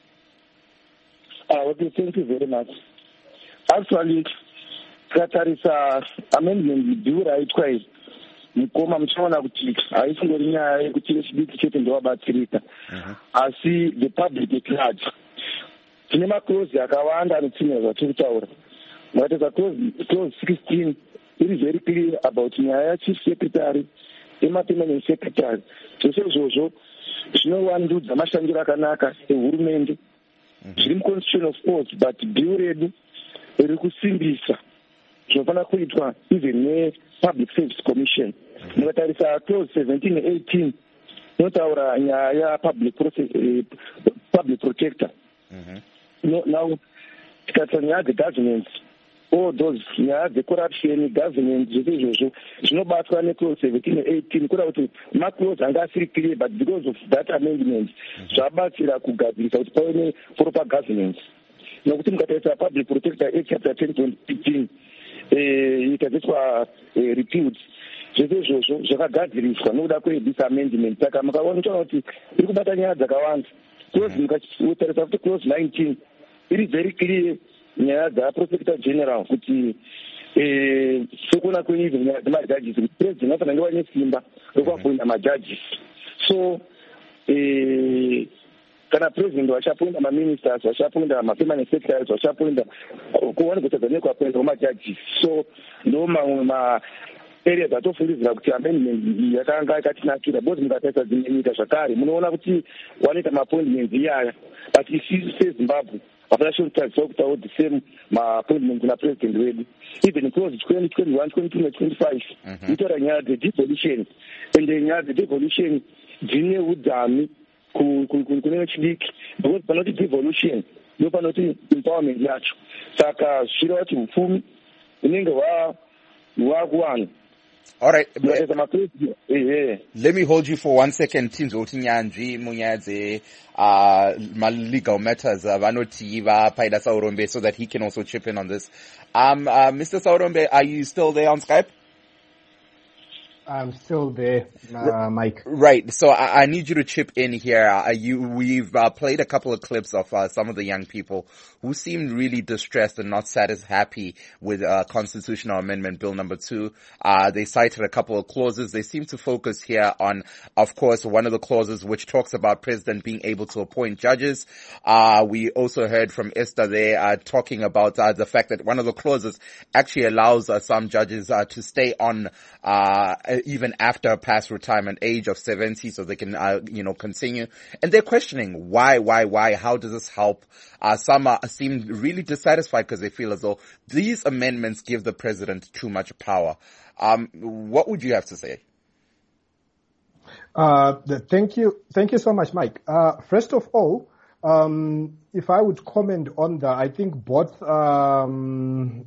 Uh, okay, thank you very much. Actually, Katarisa amendment do right way. Mukoma mchona kuti haisingori nyaya yekuti vechidiki chete ndovabatsirika asi the public at large. Tine maclose akawanda anotsinya zvatiri kutaura. Whatever clause, clause sixteen, it is very clear about Nyaya Chief Secretary, Emma Permanent Secretary. So, so, so, so, no one do the Mashandira Kanaka, a woman, Slim Constitution of course, but Bureau, Erikusimbisa, Jovana Kuitwa, even a Public Service Commission. But there is a clause seventeen and eighteen, not our Nyaya Public process, uh, Public Protector. No, now, Katanya, the governance. All those, yeah, the corruption, government, nobody's clause seventeen and eighteen, could have to mark clause and that's very clear, but because of that amendment, so about Sirakuga, without any proper governance. Now, we think that it's a public protector, Act chapter ten, twenty fifteen, it has been repealed. So, so, so, gathering for no this amendment. Takamaka one to Rubatania, the Gawans, close, close nineteen. It is very clear. Yeah, the Prosecutor General, which is Sukuna Queen, the judges, the president, and one Simba, who are my judges. So, kana president vachapointa maministers vachapointa mapermanent secretaries vachapointa kuona kutadzane kwapointa kumajudges. So ndo mamwe ma areas atofungidzira kuti amendment yakanga yakatinakira because mukatarisa dzimwe nyika zvakare munoona kuti wanoita maappointments iyaya but isusu sezimbabwe hapana shortadziwa kutawo the same maappointments napresident wedu even close twenty twenty-one twenty-two netwenty-five itaura nyaya dzedevolution ende nyaya dzedevolution dzine udhami kune chidiki because panoti devolution ndo panoti empowerment yacho saka zvichireva kuti upfumi unenge hwakuwana. All right. Let me hold you for one second. Tinzoti nyanzvi munyaya dze uh legal matters vanoti vapaida Saurombe so that he can also chip in on this. Um uh, Mister Saurombe, are you still there on Skype? I'm still there, uh, Mike. Right. So I, I need you to chip in here. Uh, you, we've uh, played a couple of clips of uh, some of the young people who seemed really distressed and not satisfied, happy with uh, Constitutional Amendment Bill number two. Uh, they cited a couple of clauses. They seem to focus here on, of course, one of the clauses which talks about president being able to appoint judges. Uh, we also heard from Esther there uh, talking about uh, the fact that one of the clauses actually allows uh, some judges uh, to stay on uh even after past retirement age of seventy, so they can, uh, you know, continue. And they're questioning why, why, why, how does this help? Uh, some uh, seem really dissatisfied because they feel as though these amendments give the president too much power. Um, what would you have to say? Uh, the, thank you. Thank you so much, Mike. Uh, first of all, um, if I would comment on the, I think both, um,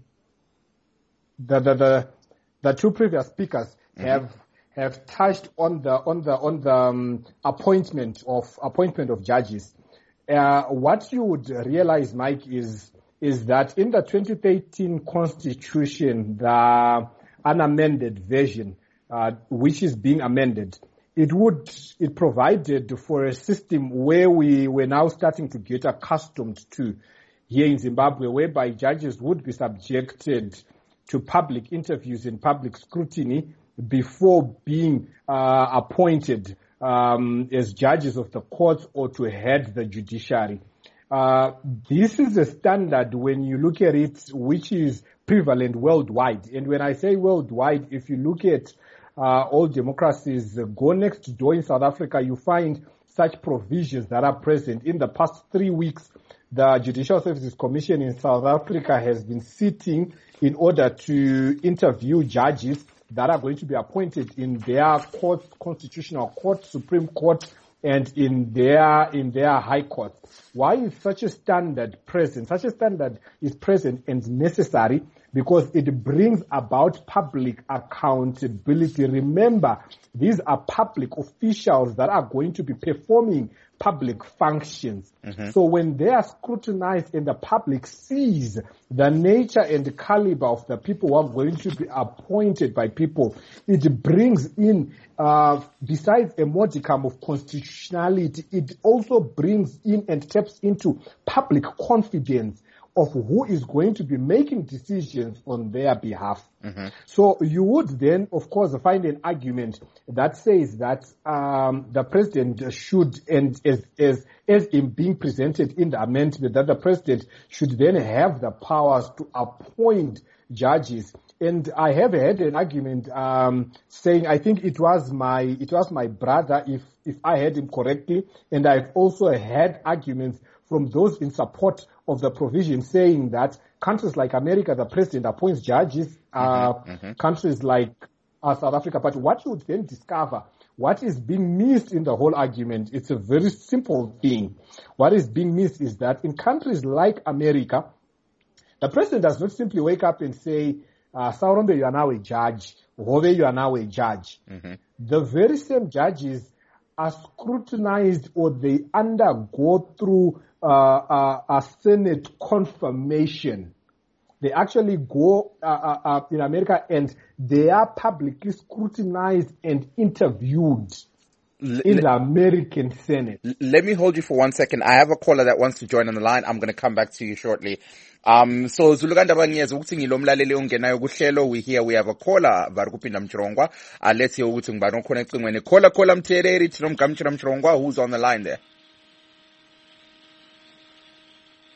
the, the, the, the two previous speakers mm-hmm. have have touched on the on the on the um, appointment of appointment of judges. Uh, what you would realize, Mike, is is that in the twenty thirteen Constitution, the unamended version, uh, which is being amended, it would it provided for a system where we were now starting to get accustomed to here in Zimbabwe, whereby judges would be subjected to public interviews and public scrutiny before being uh, appointed um, as judges of the courts or to head the judiciary. Uh, this is a standard when you look at it, which is prevalent worldwide. And when I say worldwide, if you look at uh, all democracies, uh, go next door in South Africa, you find such provisions that are present. In the past three weeks, the Judicial Services Commission in South Africa has been sitting in order to interview judges that are going to be appointed in their court, constitutional court, Supreme Court, and in their in their high court. Why is such a standard present? Such a standard is present and necessary because it brings about public accountability. Remember, these are public officials that are going to be performing public functions. Mm-hmm. So when they are scrutinized and the public sees the nature and the caliber of the people who are going to be appointed by people, it brings in, uh, besides a modicum of constitutionality, it also brings in and taps into public confidence of who is going to be making decisions on their behalf. Mm-hmm. So you would then, of course, find an argument that says that um, the president should, and as, as, as in being presented in the amendment, that the president should then have the powers to appoint judges. And I have had an argument um, saying, I think it was my it was my brother, if if I heard him correctly, and I've also had arguments from those in support of the provision saying that countries like America, the president appoints judges, uh, mm-hmm, mm-hmm. countries like uh, South Africa. But what you would then discover, what is being missed in the whole argument, it's a very simple thing. What is being missed is that in countries like America, the president does not simply wake up and say, uh, Saurombe, you are now a judge, Hove, you are now a judge. Mm-hmm. The very same judges are scrutinized or they undergo through uh, uh, a Senate confirmation. They actually go uh, uh, uh, in America and they are publicly scrutinized and interviewed L- in the American Senate. Let me hold you for one second. I have a caller that wants to join on the line. I'm going to come back to you shortly. Um, so Zuluganda Banyeza ukuthi ngilomlaleli ongenayo kuhlelo, we here we have a caller vari kupinda Mchirongwa. Uh, let's hear ukuthi ngibani okhona ecingweni. Caller caller Mthereri tinomgamchira Mchirongwa, who's on the line there?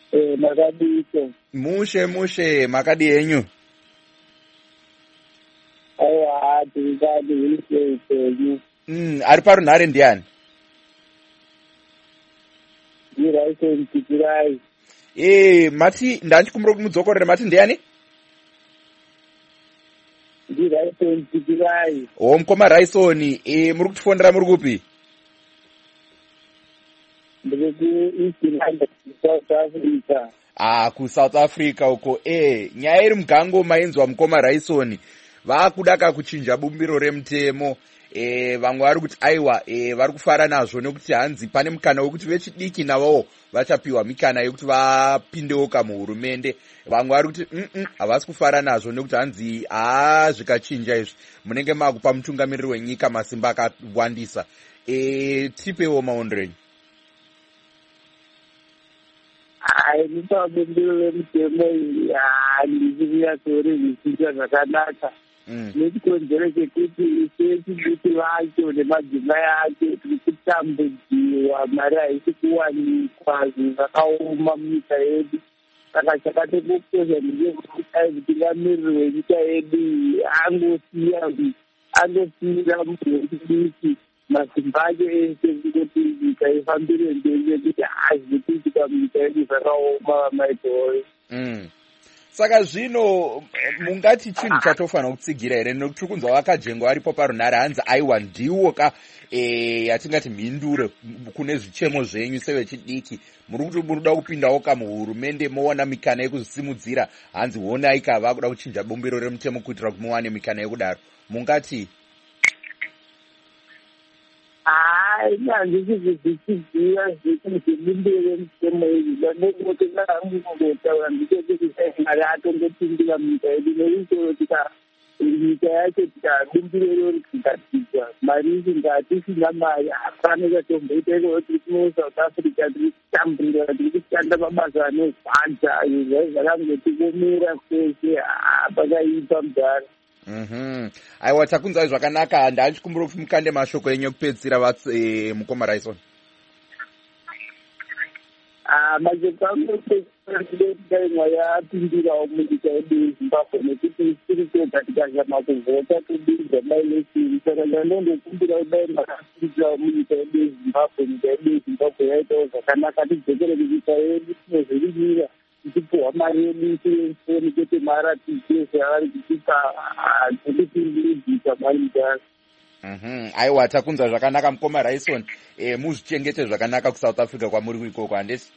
Eh, makadito. Mushe mushe makadi yenyu. Aiwa, tikadi ilise yenyu. Mm, ari parunhare ndiani? Ndiraison Tikirai. Eh, mati ndanchikumbira kuti mudzokorere mati ndiani? Ndiraison Tikirai. Oh, mukoma Raisoni, eh muri kutifondera muri kupi? Ndiri ku East London, South Africa. Ah, ku South Africa uko. Eh, nyaya iri mugango mainzwa mukoma Raisoni. Vakuda kakuchinja bumbiro remutemo. Eh, vamwe vari kuti aiwa, eh vari kufara nazvo nekuti hanzi pane mukana wekuti vechidiki navawo vachapiwa mikana yekuti vapindewo kamuhurumende. Vamwe vari kuti mm havasi kufara nazvo nekuti hanzi haa zvikachinja izvi munenge makupa mutungamiriri wenyika masimba akawandisa. Eh, tipewo maondero enyu. Ai, nipabumbiro remutemo iyi handisi kunyatsori zvichiita zvakanaka. Nechikonzero chekuti sechidiki vacho nemadzimai acho tiri kutambudziwa, mari haisi kuwanikwa, zvinhu zvakaoma munyika yedu. Saka chakatokosha ndechekuti mutungamiriri wenyika yedu iyi angosiya angosiyira munhu wechidiki masimba acho ese kutoti nyika ifambire mberi nekuti hazvikuitika munyika yedu zvakaoma vamaitoyo. Saka zvino mungati chinhu chatofanira kutsigira here nekuti tiri kunzwa vakajengwa varipo parunhare hanzi aiwa ndiwo ka eh yatingati mhindure kune zvichemo zvenyu sevechidiki muri kuti muri kuda kupindawo kamuhurumende mowana mikana yekuzvisimudzira hanzi honai ka vakuda kuchinja bumbiro remutemo kuitira kuti muwane mikana yekudaro mungati? Hai, handisi kuzvichidziva zvekuti bumbiro remutemo izvi dandokuti naangunotaura ndechekuti mari atongopindira munyika yedu neizvoro tika nyika yacho tikabumbiro irori tikadzidza mari ichi ngatisina mari hapana chatomboita iroro tiri kuno South Africa tiri kutambura tiri kushanda mabasa anorwadza izvo zvakangotikomera kwese pakaipa mudhara. Mhm. Aiwa takunzai zvakanaka ndanchikumbira kuti mukande mashoko enyu ekupedzisira vatsi e, mukoma Raison. Ah, mashoko angu ekupedzisira mwari apindirawo munyika yedu yeZimbabwe nekuti tiri toga tikazama kuvhota tobudza maelection. Saka ndinongokumbira kudai makapindirawo munyika yedu yeZimbabwe, nyika yedu yeZimbabwe yaitawo zvakanaka tidzokere kunyika yedu tinozvirimira tichipuhwa mari yedu tiefoni kwete maratidze avari kutipa tikupindirizika mari mudhara. Mhm. Aiwa takunzwa zvakanaka mukoma Raison. Eh, muzvichengete zvakanaka kuSouth Africa kwamuri ikoko handesi?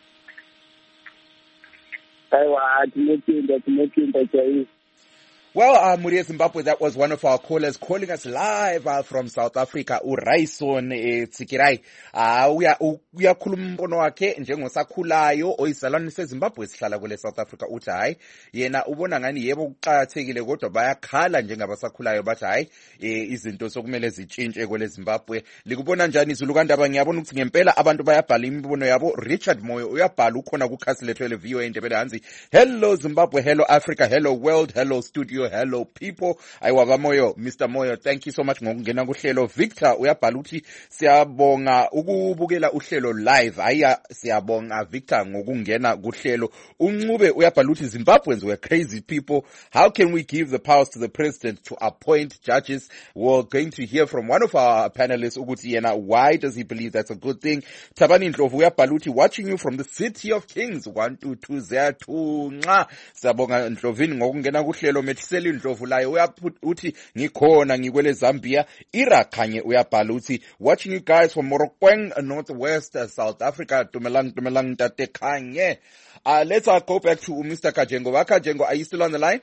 Aiwa tinotenda tinotenda chaizvo. Well, uh, Muri Zimbabwe, that was one of our callers calling us live uh, from South Africa, uRaison eh, Tsikirai. Uh, uya uyakhuluma umbono wakhe njengosakhulayo oyizalwane seZimbabwe sihlala kule South Africa uthi hayi yena ubona ngani yebo kuqhakathekile kodwa bayakhala njengabasakhulayo bathi hayi eh, izinto sokumele zitshintshe kule Zimbabwe. Likubona njani Zulu kaNdaba? Ngiyabona ukuthi ngempela abantu bayabhala imibono yabo. Richard Moyo uyabhala ukhona ku khasi lethu le V O A Indebele hansi. Hello Zimbabwe, hello Africa, hello world, hello studio, hello people. Ayiwa Moyo, Mister Moyo, thank you so much ngokungena kuhlelo. Victor uyabhala uthi siyabonga ukubukela uhlelo live. Aya siyabonga Victor ngokungena kuhlelo. Uncube uyabhala uthi Zimbabweans were crazy people. How can we give the powers to the president to appoint judges? We're going to hear from one of our panelists ukuthi yena why does he believe that's a good thing. Thabani Ndlovu uyabhala uthi watching you from the city of Kings one two two zero two nxa. Siyabonga Ndlovini ngokungena kuhlelo. Methiseli Ndlovu layo uyathi ngikhona ngikwele Zambia. Ira Khanye uyabhala uthi watching you guys from Morokweng, Northwest uh, South Africa. Tumelang tumelang tate Khanye. Uh, let's uh, go back to Mister Kajengo. Kajengo, are you still on the line?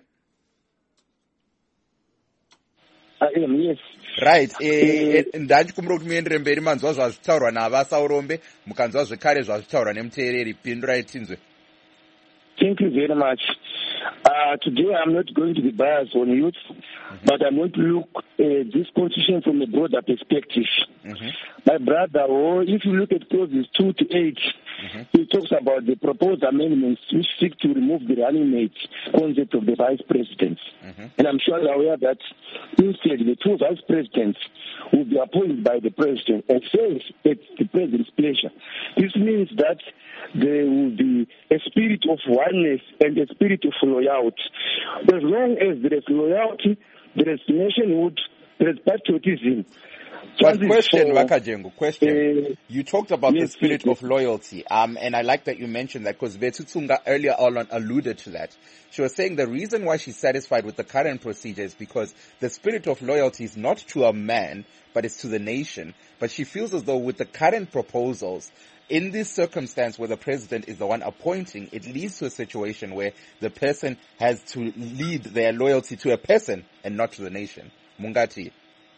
I am, yes. Right. Eh, ndachikumbira kuti muendere mberi manzwa zvazvitaurwa navasaurombe mukanzwa zvekare zvazvitaurwa nemuteereri. Pindurai tinzwe. Thank you very much. Uh, today I'm not going to be biased on youth, mm-hmm. but I'm going to look at uh, this constitution from a broader perspective. Mm-hmm. My brother, oh, if you look at clauses two to eight, mm-hmm. he talks about the proposed amendments which seek to remove the running mate concept of the vice presidents. Mm-hmm. And I'm sure you're aware that instead the two vice presidents will be appointed by the president and serve at the president's pleasure. This means that there will be a spirit of oneness and a spirit of loyalty. As long as there is loyalty, there is nationhood, there is patriotism. But question, Vakajengo, question. Uh, you talked about yes, the spirit yes. of loyalty, um, and I like that you mentioned that because Vetutunga earlier on alluded to that. She was saying the reason why she's satisfied with the current procedure is because the spirit of loyalty is not to a man, but it's to the nation. But she feels as though with the current proposals, in this circumstance where the president is the one appointing, it leads to a situation where the person has to lead their loyalty to a person and not to the nation. Mungati.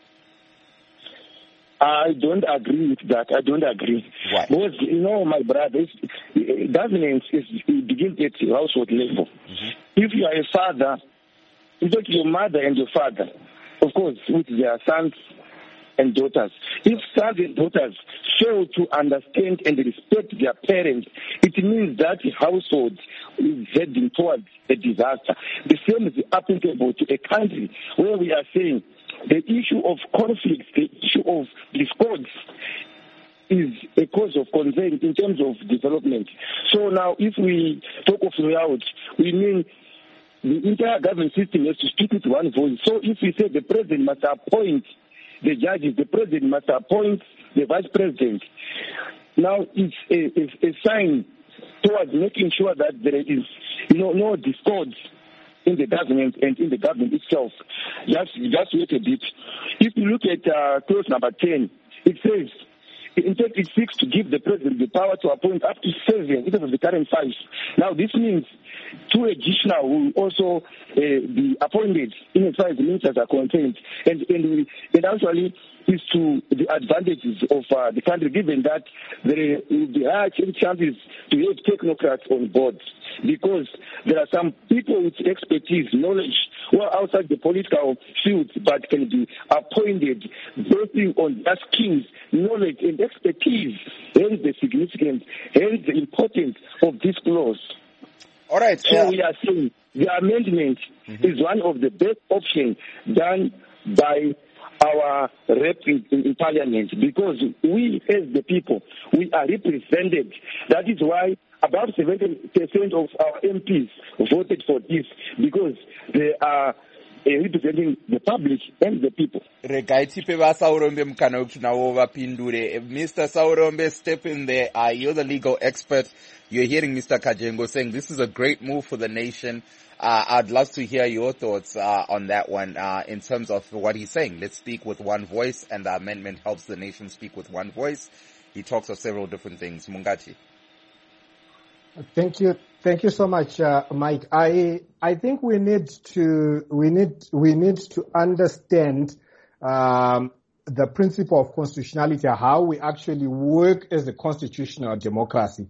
I don't agree with that. I don't agree. Why? Because, you know, my brother, governance is, it begins at household level. Mm-hmm. If you are a father, in fact, your mother and your father, of course, with their sons and daughters. If sons and daughters fail to understand and respect their parents, it means that the household is heading towards a disaster. The same is applicable to a country where we are saying the issue of conflicts, the issue of discords is a cause of concern in terms of development. So now if we talk of loyalty, we mean the entire government system has to speak with one voice. So if we say the president must appoint the judges, the president must appoint the vice president, now it's a, it's a sign towards making sure that there is you know, no discords in the government and in the government itself. Just, just wait a bit. If you look at uh, clause number ten, it says, in fact, it seeks to give the president the power to appoint up to seven instead of the current five. Now, this means two additional will also uh, be appointed in as far as the ministers are concerned. And, and, we, and actually, is to the advantages of uh, the country, given that there will be high chances to have technocrats on board, because there are some people with expertise, knowledge, who are outside the political field, but can be appointed based on their skills, knowledge, and expertise. Hence the significance, hence the importance of this clause. All right. So uh, we are saying the amendment mm-hmm. is one of the best options done by our rep in, in, in parliament, because we as the people, we are represented. That is why about seventy percent of our M Ps voted for this, because they are uh, representing the public and the people. Mister Saurombe, step in there. Uh, you're the legal expert. You're hearing Mister Kajengo saying this is a great move for the nation. Uh, I'd love to hear your thoughts uh, on that one uh, in terms of what he's saying. Let's speak with one voice, and the amendment helps the nation speak with one voice. He talks of several different things. Mungati. Thank you, thank you so much, uh, Mike. I I think we need to we need we need to understand um, the principle of constitutionality, how we actually work as a constitutional democracy.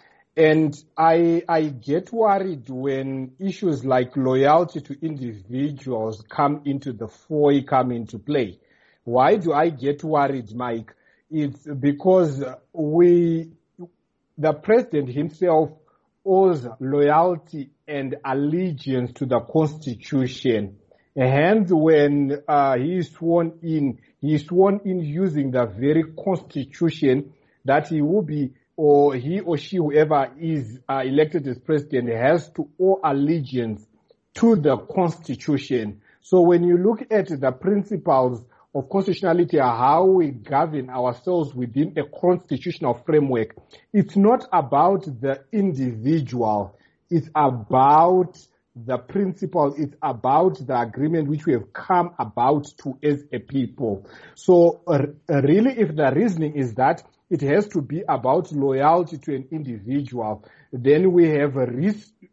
And I, I get worried when issues like loyalty to individuals come into the fore, come into play. Why do I get worried, Mike? It's because we, the president himself owes loyalty and allegiance to the Constitution. And when uh, he is sworn in, he is sworn in using the very Constitution that he will be, or he or she, whoever is uh, elected as president, has to owe allegiance to the Constitution. So when you look at the principles of constitutionality, how we govern ourselves within a constitutional framework, it's not about the individual. It's about the principle. It's about the agreement which we have come about to as a people. So uh, really, if the reasoning is that it has to be about loyalty to an individual, then we have re-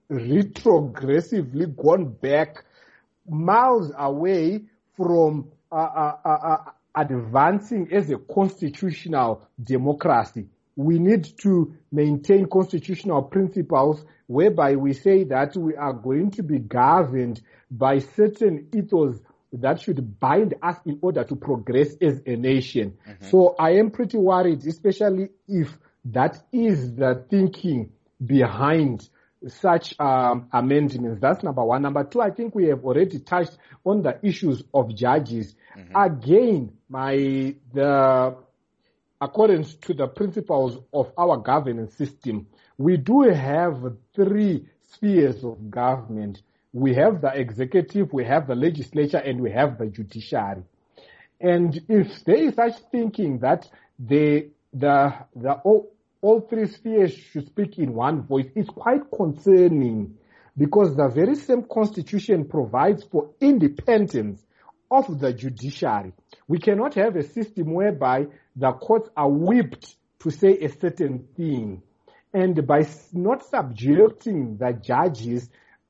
retrogressively gone back miles away from uh, uh, uh, advancing as a constitutional democracy. We need to maintain constitutional principles whereby we say that we are going to be governed by certain ethos that should bind us in order to progress as a nation. Mm-hmm. So I am pretty worried, especially if that is the thinking behind such um, amendments. That's number one. Number two, I think we have already touched on the issues of judges. Mm-hmm. Again, my the according to the principles of our governance system, we do have three spheres of government. We have the executive, we have the legislature, and we have the judiciary. And if there is such thinking that the the the all, all three spheres should speak in one voice, it's quite concerning, because the very same constitution provides for independence of the judiciary. We cannot have a system whereby the courts are whipped to say a certain thing, and by not subjecting the judges,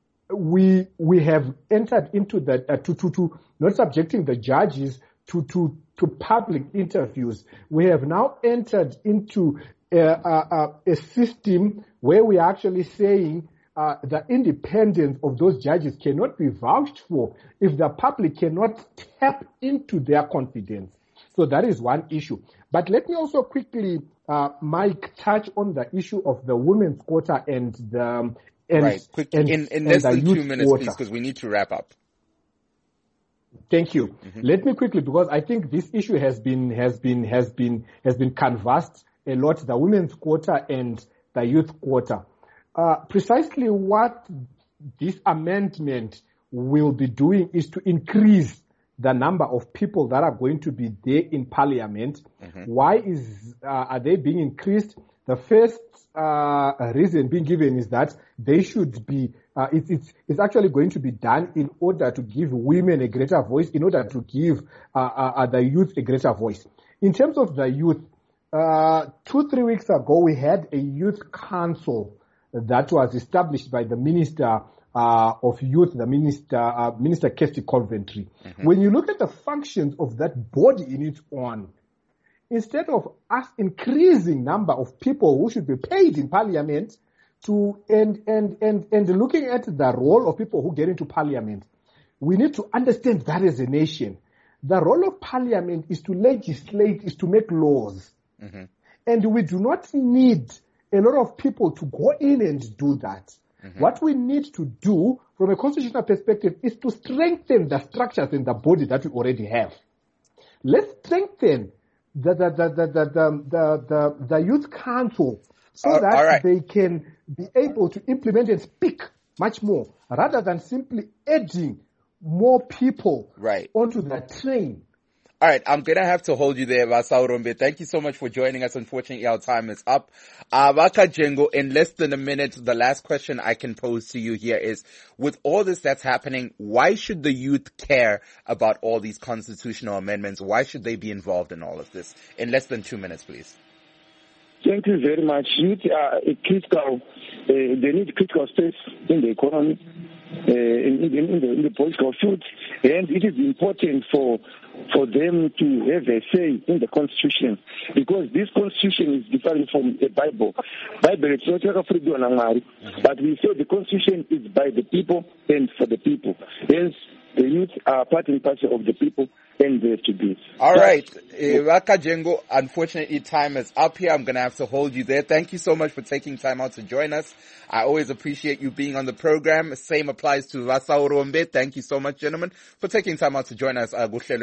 we we have entered into the uh, to to to not subjecting the judges to to to public interviews. We have now entered into a, a, a system where we are actually saying uh, the independence of those judges cannot be vouched for if the public cannot tap into their confidence. So that is one issue. But let me also quickly, uh, Mike, touch on the issue of the women's quota and the um, and, right. Quick, and, in, in and less the than youth two minutes, quota. please, because we need to wrap up. Thank you. Mm-hmm. Let me quickly, because I think this issue has been has been has been has been canvassed a lot. The women's quota and the youth quota. Uh, precisely what this amendment will be doing is to increase the number of people that are going to be there in Parliament. Mm-hmm. Why is uh, are they being increased? The first uh, reason being given is that they should be, uh, it's, it's, it's actually going to be done in order to give women a greater voice, in order to give uh, uh, the youth a greater voice. In terms of the youth, uh, two, three weeks ago, we had a youth council that was established by the Minister uh, of Youth, the Minister, uh, Minister Kirsty Coventry. Mm-hmm. When you look at the functions of that body in its own, instead of us increasing number of people who should be paid in Parliament to and and and and looking at the role of people who get into Parliament, we need to understand that as a nation, the role of Parliament is to legislate, is to make laws, mm-hmm. and we do not need a lot of people to go in and do that. Mm-hmm. What we need to do from a constitutional perspective is to strengthen the structures in the body that we already have. Let's strengthen The the the the the the, the, the youth council so uh, that right. they can be able to implement and speak much more, rather than simply adding more people right. onto the train. All right, I'm going to have to hold you there, Vasaurombe. Thank you so much for joining us. Unfortunately, our time is up. Uh, Vakajengo, in less than a minute, the last question I can pose to you here is, with all this that's happening, why should the youth care about all these constitutional amendments? Why should they be involved in all of this? In less than two minutes, please. Thank you very much. Youth are a critical, uh, they need critical space in the economy, uh, in, in, in, the, in the political field, and it is important for for them to have a say in the Constitution, because this Constitution is different from the Bible. Bible is not like a freedom, but we say the Constitution is by the people and for the people. Hence, the youth are part and parcel of the people, and they have to be. All right. Vakajengo, unfortunately, time is up here. I'm going to have to hold you there. Thank you so much for taking time out to join us. I always appreciate you being on the program. Same applies to Vasaurombe. Thank you so much, gentlemen, for taking time out to join us.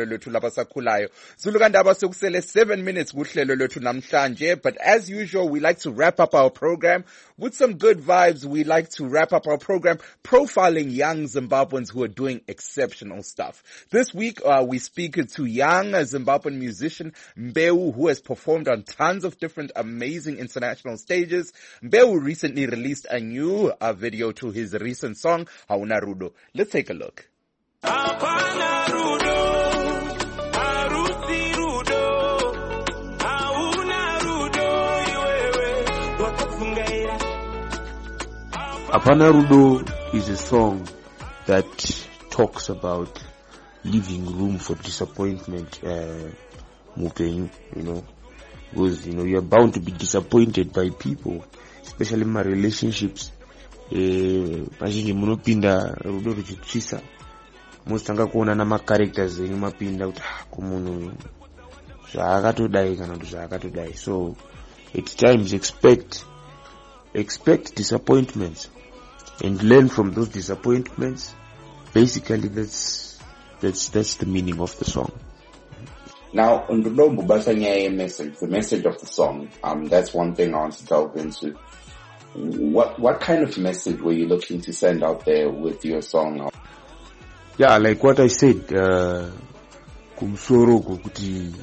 Zulu seven minutes namhlanje. But as usual, we like to wrap up our program with some good vibes. We like to wrap up our program profiling young Zimbabweans who are doing exceptional stuff. This week, uh, we speak to young Zimbabwean musician Mbeu, who has performed on tons of different amazing international stages. Mbeu recently released a new uh, video to his recent song, Hauna Rudo. Let's take a look. Apana Rudo, Arusi Rudo, Hauna Rudo, iwewe, wakafungaira. Apana Rudo is a song that talks about leaving room for disappointment, uh, Mupeng, you know, because, you know, you're bound to be disappointed by people, especially in my relationships. Eh, pazhinji munopinda rudo ruchitsvisa. Mostanga kuona nama characters enyu mapinda kuti kumunhu zvaakatodai kana kuti zvaakatodai. So at times expect expect disappointments and learn from those disappointments. Basically, that's that's that's the meaning of the song. Now, on the message, the message of the song, um, that's one thing I want to delve into. What what kind of message were you looking to send out there with your song? Yeah, like what I said, kumsoro kuti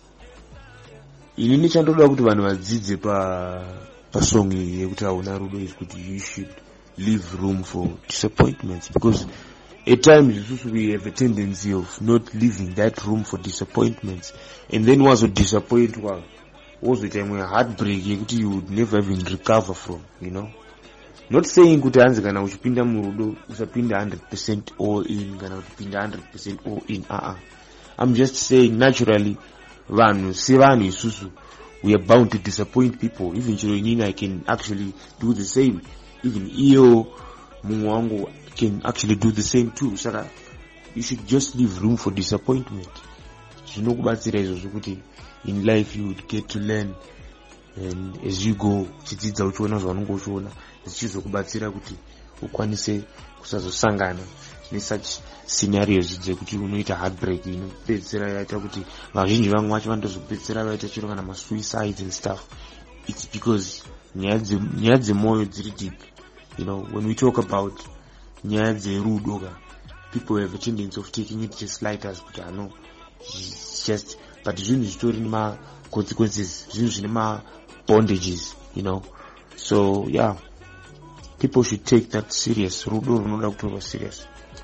inini chandoda kuti vanhu vadzidze pa pa song yekuti hauna rudo is kuti you should leave room for disappointments, because at times we have a tendency of not leaving that room for disappointments, and then was a disappoint well was the time where heartbreak you would never even recover from, you know. Not saying kuti hanzi kana uchipinda murudo usapinda one hundred percent all in kana uchipinda one hundred percent all in. Uh-uh. I'm just saying naturally vanhu si vanhu isusu we are bound to disappoint people. Even chiro inini I can actually do the same. Even iyo mungu wangu can actually do the same too. Saka you should just leave room for disappointment. Zvinokubatsira izvozvo kuti in life you would get to learn, and as you go chidzidza uchiona zvaunenge uchiona zvichizokubatsira kuti ukwanise kusazosangana nesuch scenarios dzekuti unoita heartbreak inopedzisira yaita kuti vazhinji vamwe vacho vanotozopedzisira vaita chiro kana masuicides and stuff. It's because nyaya dzemoyo dziri deep. You know, when we talk about nyaya dzerudo, people have a tendency of taking it just light as kuti I know it's just, but zvinhu zvitori nema consequences, zvinhu zvine ma bondages, you know. So yeah, people should take that serious. Rudo runoda kutorwa serious.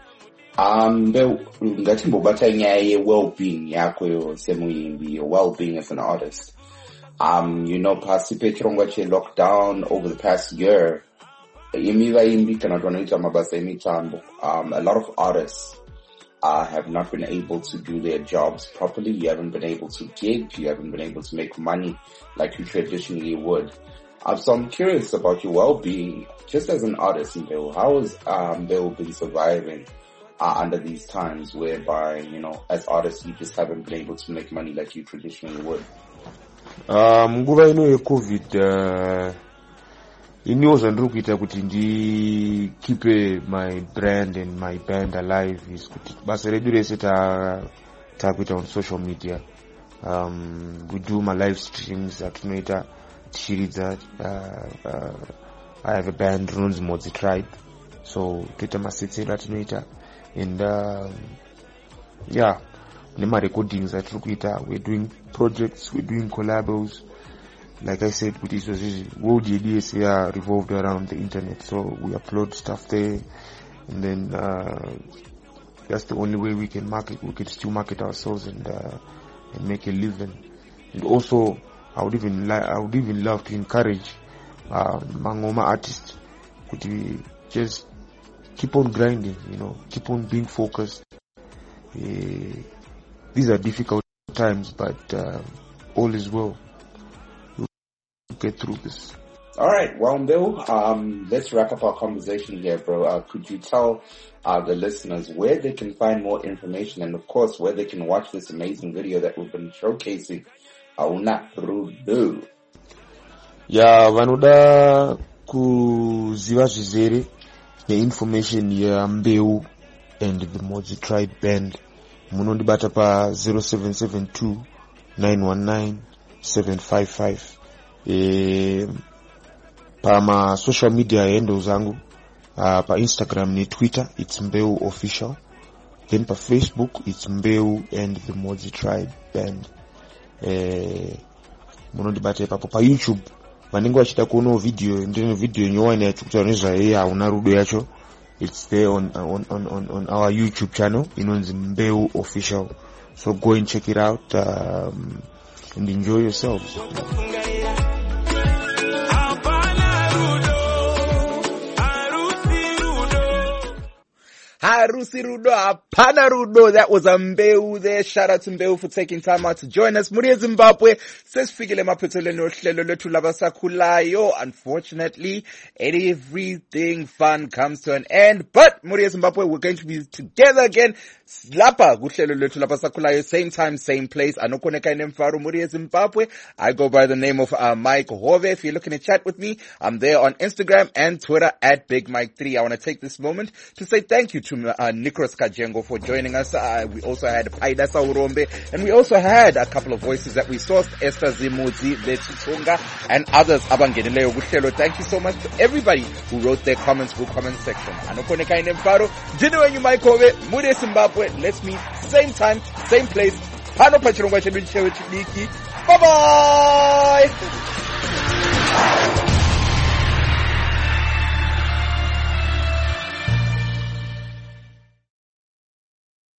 Um, ngatimbobata nyaya ye-well-being yako semuyimbi, your well-being as an artist. Um, you know, pasipe chirongwa che-lockdown over the past year, imi vaimbi kana vanoita mabasa emitambo, um, a lot of artists uh, have not been able to do their jobs properly. You haven't been able to gig, you haven't been able to make money like you traditionally would. Um, so I'm curious about your well-being, just as an artist, Mbeu. How has um, Mbeu been surviving uh, under these times whereby, you know, as artists, you just haven't been able to make money like you traditionally would? Um, nguva ino ye-COVID, uh, iniwo zvandiri kuita kuti ndi keep my brand and my band alive is kuti basa redu rese takuita on social media. Um, we do my live streams atinoita tichiridza. Uh, uh, I have a band runonzi Modzi Tribe, so toita masetsero atinoita, and uh, yeah, nema recordings atiri kuita. We're doing projects, we're doing collabos. Like I said, with this world D D S are revolved around the internet, so we upload stuff there, and then uh, that's the only way we can market. We can still market ourselves and uh, and make a living. And also, I would even li- I would even love to encourage uh, Mangoma artists to just keep on grinding. You know, keep on being focused. Uh, these are difficult times, but uh, all is well. Get through this. All right, well, Bill, um, let's wrap up our conversation here, bro. Uh, could you tell uh, the listeners where they can find more information, and of course where they can watch this amazing video that we've been showcasing? Hauna Rudo. Yeah, vanoda kuziva zvizere neinformation ya Mbeu and the Modzi Tribe band, munondibata pa zero seven seven two nine one nine seven five five. Eh, pa ma social media handles zangu, uh, pa Instagram ni Twitter, it's Mbeu Official. Then pa Facebook, it's Mbeu and the Modzi Tribe band. Eh, munondibate papo. Pa YouTube, vanenge vachida kuona video, ndine video nyowane yachukutaroneza yeye hauna rudo yacho. It's there on on on on on our YouTube channel, inonzi Mbeu Official. So go and check it out, um, and enjoy yourselves. Harusi Rudo, Hapana Rudo. That was Mbeu there. Shout out to Mbeu for taking time out to join us. Muri Zimbabwe. Says Figile Mapetole no Hlelo Lethu Labasakulayo. Unfortunately, everything fun comes to an end. But Muri Zimbabwe, we're going to be together again. Lapa, Guhlelo Lethu Labasakulayo. Same time, same place. Anokoneka Nemfaru Muri Zimbabwe. I go by the name of uh, Mike Hove. If you're looking to chat with me, I'm there on Instagram and Twitter at Big Mike three. I want to take this moment to say thank you to uh, Nikros Kajengo for joining us. Uh, we also had Paida Saurombe, and we also had a couple of voices that we sourced, Esther Zimuzi, Letutunga, and others. Abangeneleo Guhlelo. Thank you so much to everybody who wrote their comments for comment section. Anokoneka Nemfaru, Jinu Mike Hove, Muri Zimbabwe. Let's meet same time, same place. Pano Pachirongwa Chedu Chewe Chidiki. Bye bye!